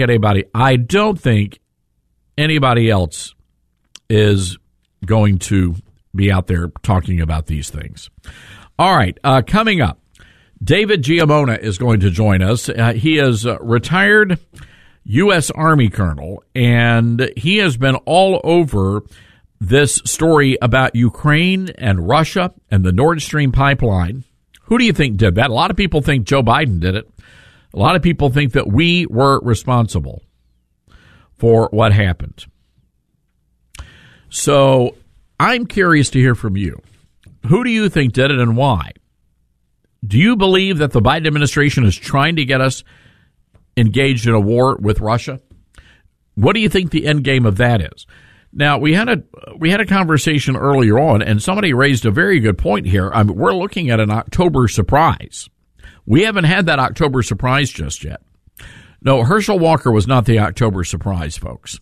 anybody else is going to be out there talking about these things. All right, coming up, David Giammona is going to join us. He is a retired U.S. Army colonel, and he has been all over this story about Ukraine and Russia and the Nord Stream pipeline. Who do you think did that? A lot of people think Joe Biden did it. A lot of people think that we were responsible for what happened. So I'm curious to hear from you. Who do you think did it and why? Do you believe that the Biden administration is trying to get us engaged in a war with Russia? What do you think the end game of that is? Now, we had a conversation earlier on, and somebody raised a very good point here. We're looking at an October surprise. We haven't had that October surprise just yet. No, Herschel Walker was not the October surprise, folks.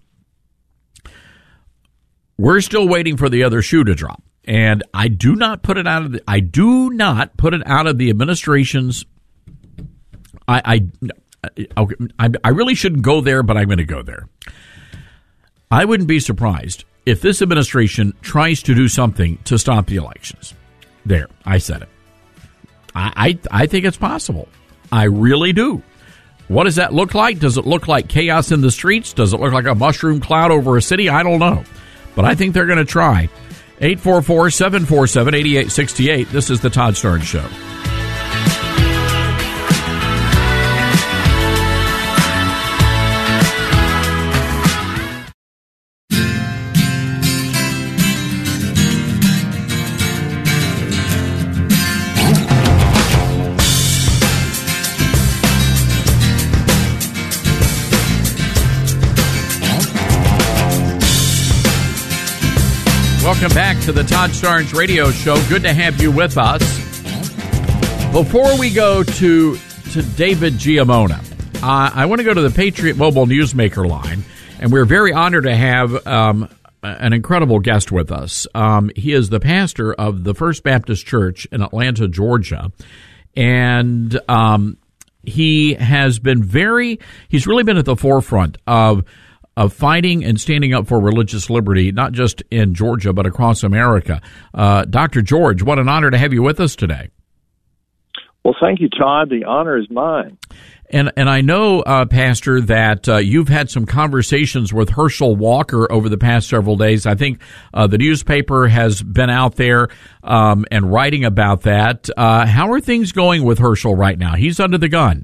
We're still waiting for the other shoe to drop, and I do not put it out of the administration's. I really shouldn't go there, but I'm going to go there. I wouldn't be surprised if this administration tries to do something to stop the elections. There, I said it. I think it's possible. I really do. What does that look like? Does it look like chaos in the streets? Does it look like a mushroom cloud over a city? I don't know. But I think they're going to try. 844-747-8868. This is the Todd Starnes Show. Welcome back to the Todd Starnes Radio Show. Good to have you with us. Before we go to David Giammona, I want to go to the Patriot Mobile Newsmaker line, and we're very honored to have an incredible guest with us. He is the pastor of the First Baptist Church in Atlanta, Georgia, and he has been he's really been at the forefront of fighting and standing up for religious liberty, not just in Georgia, but across America. Dr. George, what an honor to have you with us today. Well, thank you, Todd. The honor is mine. And I know, Pastor, that you've had some conversations with Herschel Walker over the past several days. I think the newspaper has been out there and writing about that. How are things going with Herschel right now? He's under the gun.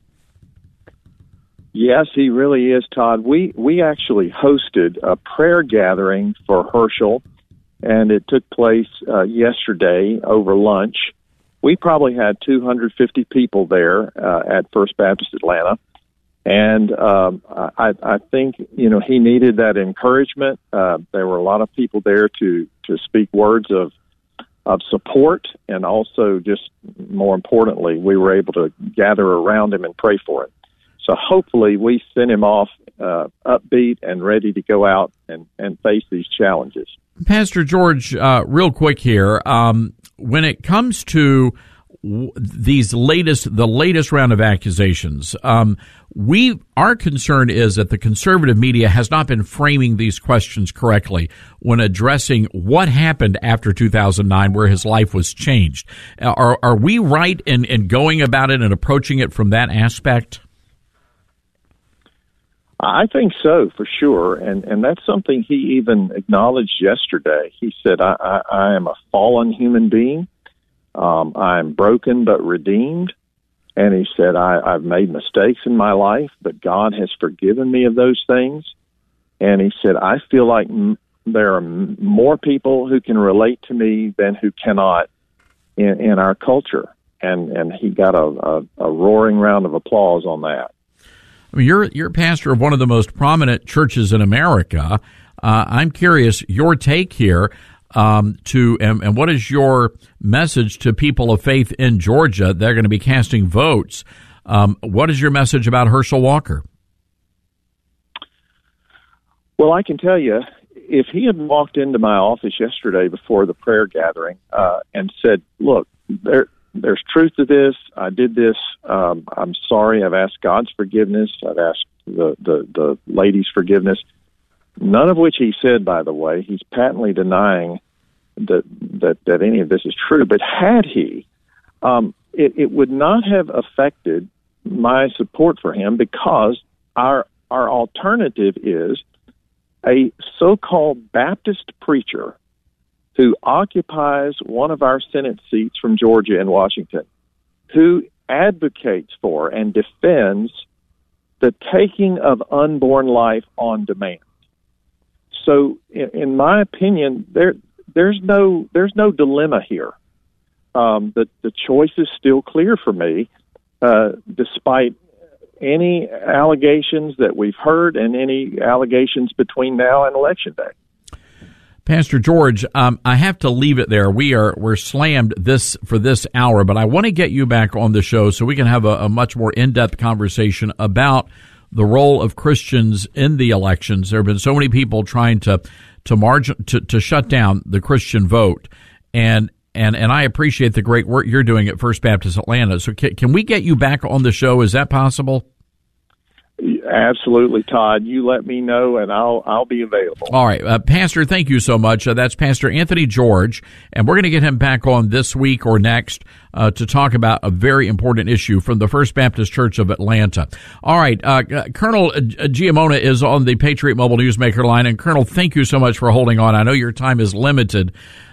Yes, he really is, Todd. We actually hosted a prayer gathering for Herschel, and it took place yesterday over lunch. We probably had 250 people there at First Baptist Atlanta, and I think he needed that encouragement. There were a lot of people there to speak words of support, and also, just more importantly, we were able to gather around him and pray for him. So hopefully we send him off upbeat and ready to go out and face these challenges. Pastor George, real quick here, when it comes to the latest round of accusations, our concern is that the conservative media has not been framing these questions correctly when addressing what happened after 2009, where his life was changed. Are we right in going about it and approaching it from that aspect? I think so, for sure, and that's something he even acknowledged yesterday. He said, I am a fallen human being. I am broken but redeemed. And he said, I've made mistakes in my life, but God has forgiven me of those things. And he said, I feel like there are more people who can relate to me than who cannot in our culture. And he got a roaring round of applause on that. I mean, you're pastor of one of the most prominent churches in America. I'm curious your take here and what is your message to people of faith in Georgia? They're going to be casting votes. What is your message about Herschel Walker? Well, I can tell you, if he had walked into my office yesterday before the prayer gathering and said, look, there's truth to this, I did this, I'm sorry, I've asked God's forgiveness, I've asked the lady's forgiveness, none of which he said, by the way. He's patently denying that any of this is true. But had he, it would not have affected my support for him, because our alternative is a so-called Baptist preacher who occupies one of our Senate seats from Georgia and Washington, who advocates for and defends the taking of unborn life on demand. So, in my opinion, there's no dilemma here. The choice is still clear for me, despite any allegations that we've heard and any allegations between now and Election Day. Pastor George, I have to leave it there. We're slammed for this hour, but I want to get you back on the show so we can have a much more in-depth conversation about the role of Christians in the elections. There have been so many people trying to shut down the Christian vote, and I appreciate the great work you're doing at First Baptist Atlanta. So can we get you back on the show? Is that possible? Absolutely, Todd. You let me know, and I'll be available. All right. Pastor, thank you so much. That's Pastor Anthony George, and we're going to get him back on this week or next to talk about a very important issue from the First Baptist Church of Atlanta. All right. Colonel Giammona is on the Patriot Mobile Newsmaker line, and Colonel, thank you so much for holding on. I know your time is limited,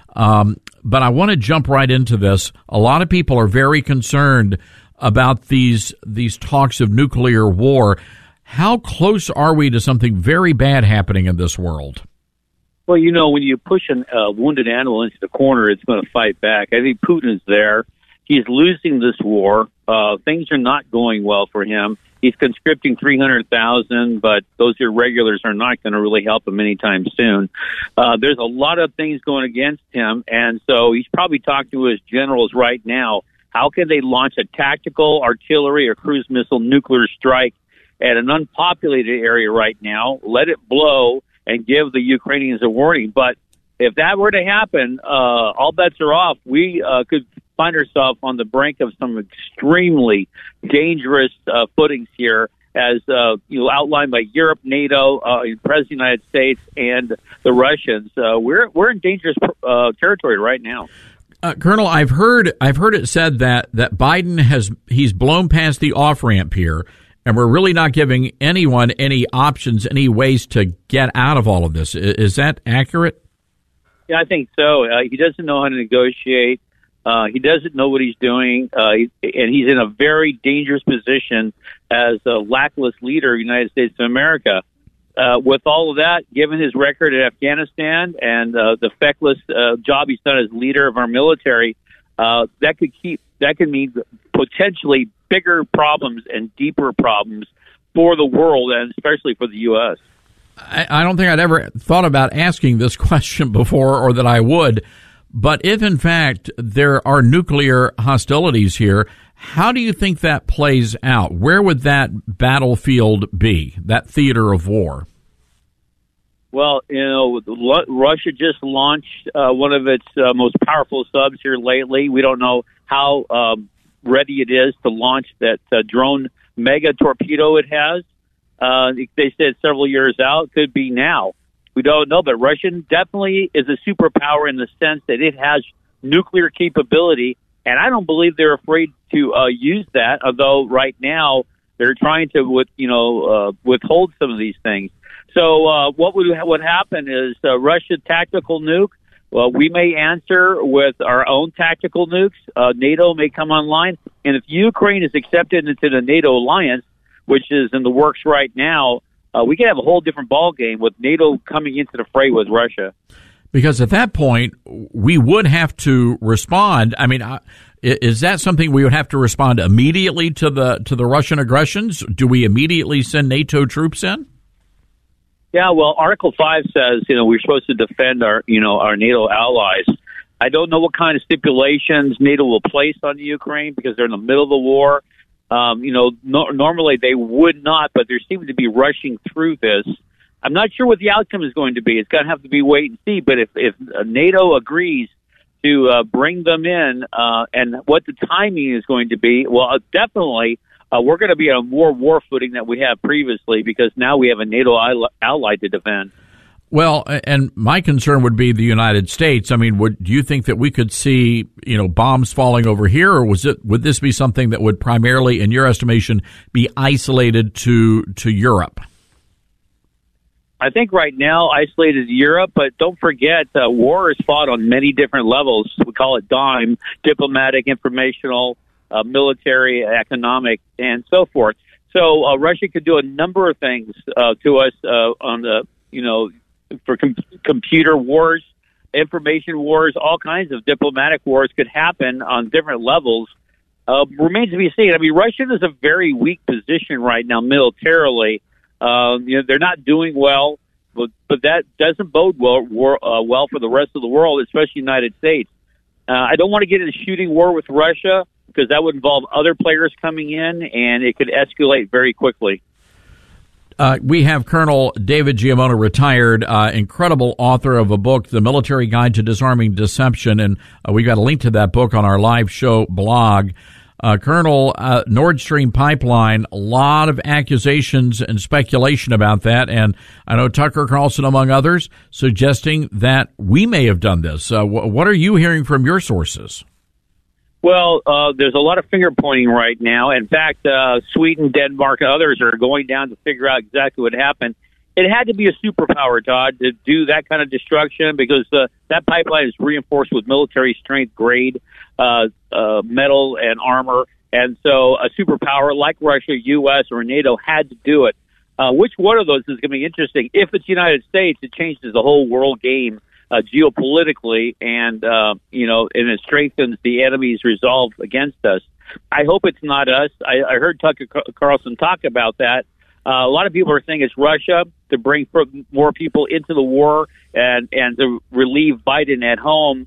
but I want to jump right into this. A lot of people are very concerned about these talks of nuclear war. How close are we to something very bad happening in this world? Well, when you push a wounded animal into the corner, it's going to fight back. I think Putin is there. He's losing this war. Things are not going well for him. He's conscripting 300,000, but those irregulars are not going to really help him anytime soon. There's a lot of things going against him, and so he's probably talking to his generals right now. How can they launch a tactical artillery or cruise missile nuclear strike at an unpopulated area right now, let it blow, and give the Ukrainians a warning? But if that were to happen, all bets are off. We could find ourselves on the brink of some extremely dangerous footings here, as outlined by Europe, NATO, the President of the United States, and the Russians. We're in dangerous territory right now. Colonel, I've heard it said that Biden he's blown past the off ramp here, and we're really not giving anyone any options, any ways to get out of all of this. Is that accurate? Yeah, I think so. He doesn't know how to negotiate. He doesn't know what he's doing, and he's in a very dangerous position as a lackless leader of the United States of America. With all of that, given his record at Afghanistan and the feckless job he's done as leader of our military, that could mean potentially bigger problems and deeper problems for the world, and especially for the U.S. I don't think I'd ever thought about asking this question before, or that I would. But if, in fact, there are nuclear hostilities here, how do you think that plays out? Where would that battlefield be, that theater of war? Well, Russia just launched one of its most powerful subs here lately. We don't know how ready it is to launch that drone mega torpedo it has. They said several years out, could be now. We don't know, but Russia definitely is a superpower in the sense that it has nuclear capability, and I don't believe they're afraid to use that, although right now they're trying to withhold some of these things. So what would happen is Russia tactical nuke. Well, we may answer with our own tactical nukes. NATO may come online, and if Ukraine is accepted into the NATO alliance, which is in the works right now, we could have a whole different ball game with NATO coming into the fray with Russia. Because at that point, we would have to respond. I mean, is that something we would have to respond immediately to the Russian aggressions? Do we immediately send NATO troops in? Yeah, well, Article 5 says, we're supposed to defend our NATO allies. I don't know what kind of stipulations NATO will place on Ukraine because they're in the middle of the war. Normally they would not, but they seem to be rushing through this. I'm not sure what the outcome is going to be. It's going to have to be wait and see. But if NATO agrees to bring them in, and what the timing is going to be, well, definitely we're going to be on more war footing than we have previously, because now we have a NATO ally to defend. Well, and my concern would be the United States. I mean, do you think that we could see, bombs falling over here, or would this be something that would primarily, in your estimation, be isolated to Europe? I think right now isolated to Europe, but don't forget, war is fought on many different levels. We call it DIME: diplomatic, informational, military, economic, and so forth. So Russia could do a number of things to us on the, for computer wars, information wars, all kinds of diplomatic wars could happen on different levels. Remains to be seen. I mean, Russia is a very weak position right now militarily. They're not doing well, but that doesn't bode well for the rest of the world, especially the United States. I don't want to get in a shooting war with Russia, because that would involve other players coming in, and it could escalate very quickly. We have Colonel David Giammona, retired, incredible author of a book, The Military Guide to Disarming Deception, and we've got a link to that book on our live show blog. Colonel, Nord Stream pipeline, a lot of accusations and speculation about that, and I know Tucker Carlson, among others, suggesting that we may have done this. What are you hearing from your sources? Well, there's a lot of finger pointing right now. In fact, Sweden, Denmark, and others are going down to figure out exactly what happened. It had to be a superpower, Todd, to do that kind of destruction, because that pipeline is reinforced with military strength grade metal and armor. And so a superpower like Russia, U.S., or NATO had to do it. Which one of those is going to be interesting? If it's the United States, it changes the whole world game geopolitically, and and it strengthens the enemy's resolve against us. I hope it's not us. I heard Tucker Carlson talk about that. A lot of people are saying it's Russia to bring more people into the war and to relieve Putin at home,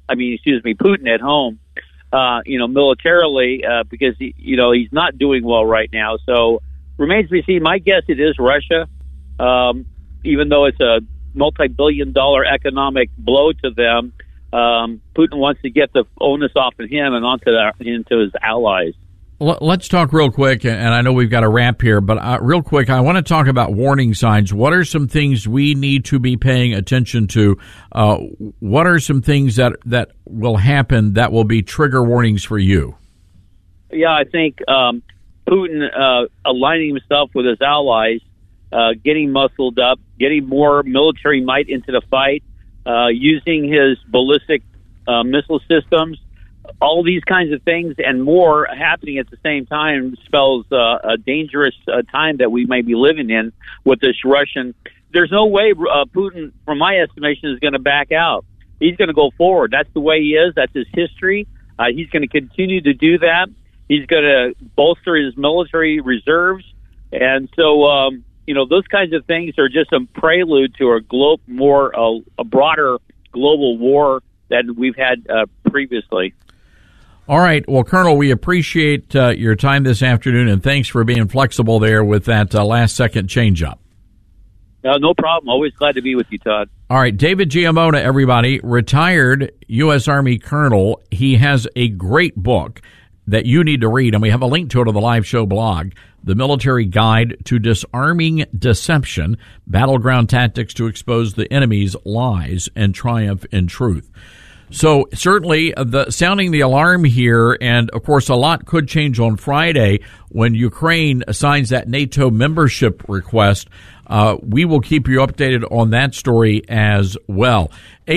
militarily, because he's not doing well right now. So remains to be seen. My guess it is Russia, even though it's a multi-billion-dollar economic blow to them. Putin wants to get the onus off of him and into his allies. Let's talk real quick, and I know we've got to wrap here, but real quick, I want to talk about warning signs. What are some things we need to be paying attention to? What are some things that will happen that will be trigger warnings for you? Yeah, I think Putin aligning himself with his allies, getting muscled up, getting more military might into the fight, using his ballistic missile systems. All these kinds of things and more happening at the same time spells a dangerous time that we may be living in with this Russian. There's no way Putin, from my estimation, is going to back out. He's going to go forward. That's the way he is. That's his history. He's going to continue to do that. He's going to bolster his military reserves. And so, those kinds of things are just a prelude to a broader global war than we've had previously. All right. Well, Colonel, we appreciate your time this afternoon, and thanks for being flexible there with that last-second change-up. No problem. Always glad to be with you, Todd. All right. David Giammona, everybody, retired U.S. Army colonel. He has a great book that you need to read, and we have a link to it on the live show blog, The Military Guide to Disarming Deception, Battleground Tactics to Expose the Enemy's Lies and Triumph in Truth. So certainly sounding the alarm here, and of course a lot could change on Friday when Ukraine signs that NATO membership request. We will keep you updated on that story as well.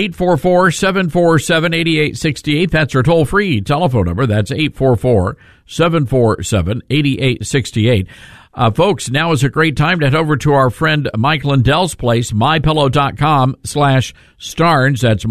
844-747-8868. That's our toll-free telephone number. That's 844-747-8868. Folks, now is a great time to head over to our friend Mike Lindell's place, mypillow.com/Starnes. That's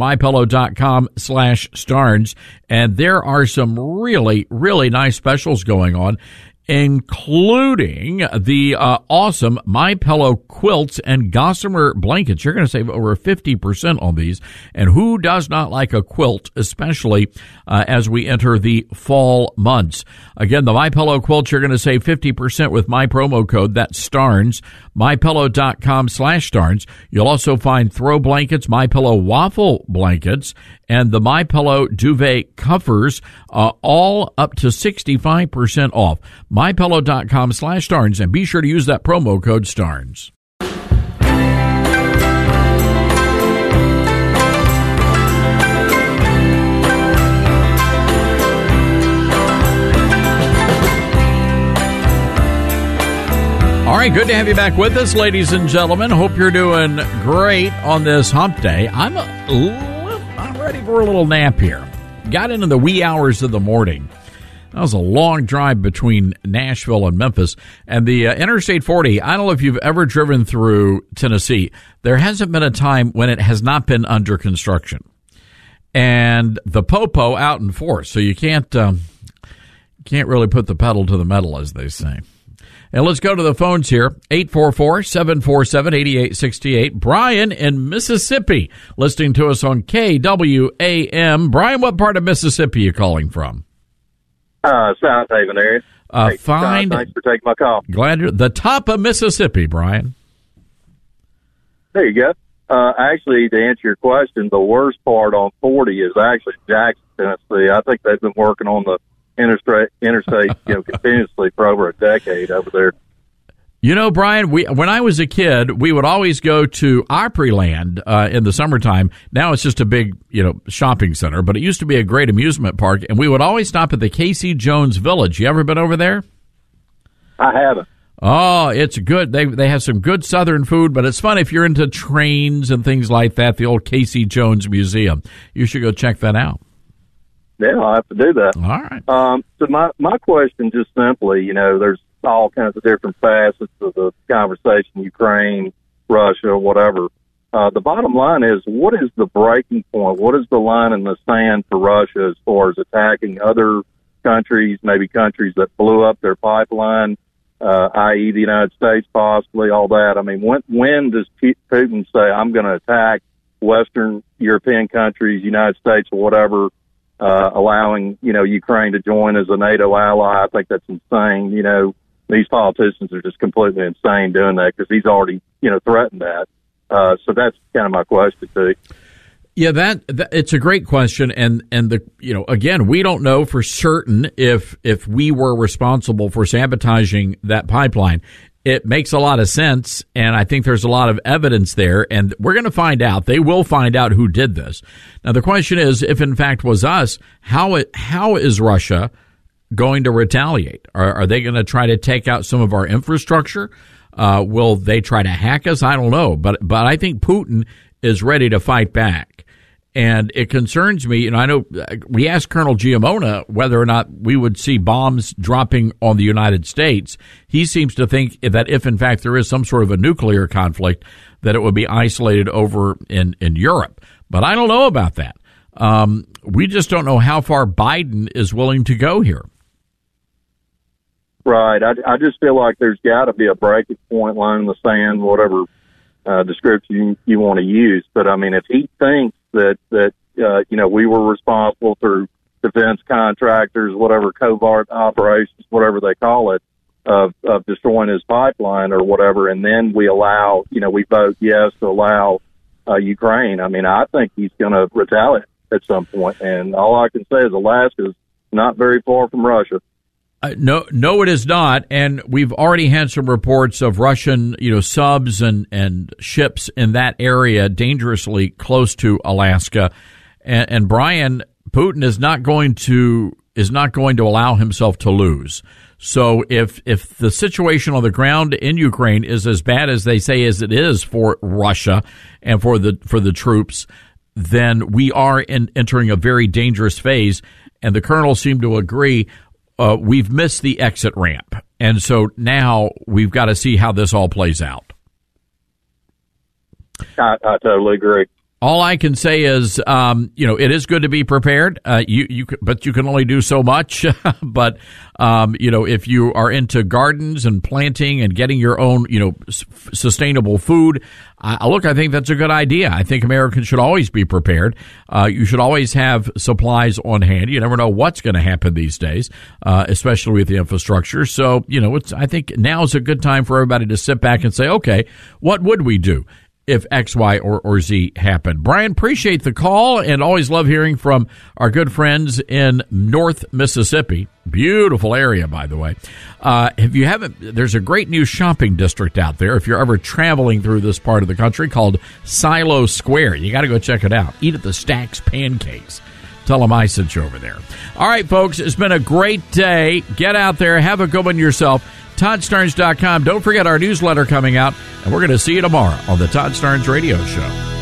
mypillow.com/Starnes. And there are some really, really nice specials going on. including the awesome MyPillow quilts and gossamer blankets. You're going to save over 50% on these. And who does not like a quilt, especially as we enter the fall months? Again, the MyPillow quilts, you're going to save 50% with my promo code. That's Starnes, mypillow.com/Starnes. You'll also find throw blankets, MyPillow waffle blankets, and the MyPillow duvet covers, all up to 65% off. MyPillow.com/Starnes, and be sure to use that promo code Starnes. All right, good to have you back with us, ladies and gentlemen. Hope you're doing great on this hump day. I'm ready for a little nap here. Got into the wee hours of the morning. That was a long drive between Nashville and Memphis. And the Interstate 40, I don't know if you've ever driven through Tennessee. There hasn't been a time when it has not been under construction. And the popo out in force, so you can't really put the pedal to the metal, as they say. And let's go to the phones here. 844-747-8868. Brian in Mississippi, listening to us on KWAM. Brian, what part of Mississippi are you calling from? South Haven area. Fine. Thanks for taking my call. Glad you're the top of Mississippi, Brian. There you go. Actually, to answer your question, the worst part on 40 is actually Jackson, Tennessee. I think they've been working on the interstate, continuously for over a decade over there. You know, Brian, when I was a kid, we would always go to Opryland in the summertime. Now it's just a big, shopping center, but it used to be a great amusement park, and we would always stop at the Casey Jones Village. You ever been over there? I haven't. Oh, it's good. They have some good Southern food, but it's fun if you're into trains and things like that. The old Casey Jones Museum. You should go check that out. Yeah, I'll have to do that. All right. So my question, just simply, there's all kinds of different facets of the conversation, Ukraine, Russia, whatever. The bottom line is, what is the breaking point? What is the line in the sand for Russia as far as attacking other countries, maybe countries that blew up their pipeline, i.e. the United States, possibly, all that? I mean, when does Putin say, I'm going to attack Western European countries, United States, or whatever, allowing, Ukraine to join as a NATO ally? I think that's insane. These politicians are just completely insane doing that because he's already, threatened that. So that's kind of my question too. Yeah, that it's a great question, and again, we don't know for certain if we were responsible for sabotaging that pipeline. It makes a lot of sense, and I think there's a lot of evidence there, and we're going to find out. They will find out who did this. Now, the question is, if in fact was us, how is Russia going to retaliate? Are they going to try to take out some of our infrastructure? Will they try to hack us? I don't know, but I think Putin is ready to fight back. And it concerns me, I know we asked Colonel Giamona whether or not we would see bombs dropping on the United States. He seems to think that if, in fact, there is some sort of a nuclear conflict, that it would be isolated over in Europe. But I don't know about that. We just don't know how far Biden is willing to go here. Right. I just feel like there's got to be a breaking point, line in the sand, whatever description you want to use. But, I mean, if he thinks that we were responsible through defense contractors, whatever, covert operations, whatever they call it, of destroying his pipeline or whatever, and then we allow, we vote yes to allow Ukraine. I mean, I think he's going to retaliate at some point. And all I can say is Alaska is not very far from Russia. No, it is not. And we've already had some reports of Russian, subs and ships in that area dangerously close to Alaska. And Brian, Putin is not going to allow himself to lose. So if the situation on the ground in Ukraine is as bad as they say as it is for Russia and for the troops, then we are entering a very dangerous phase. And the colonel seemed to agree. We've missed the exit ramp, and so now we've got to see how this all plays out. I totally agree. All I can say is, it is good to be prepared. But you can only do so much. But, if you are into gardens and planting and getting your own, sustainable food, I think that's a good idea. I think Americans should always be prepared. You should always have supplies on hand. You never know what's going to happen these days, especially with the infrastructure. So, I think now is a good time for everybody to sit back and say, okay, what would we do if X, Y, or Z happened? Brian, appreciate the call and always love hearing from our good friends in North Mississippi. Beautiful area, by the way. There's a great new shopping district out there if you're ever traveling through this part of the country called Silo Square. You got to go check it out. Eat at the Stacks Pancakes. Tell them I sent you over there. All right, folks, it's been a great day. Get out there. Have a good one yourself. ToddStarnes.com. Don't forget our newsletter coming out, and we're going to see you tomorrow on the Todd Starnes Radio Show.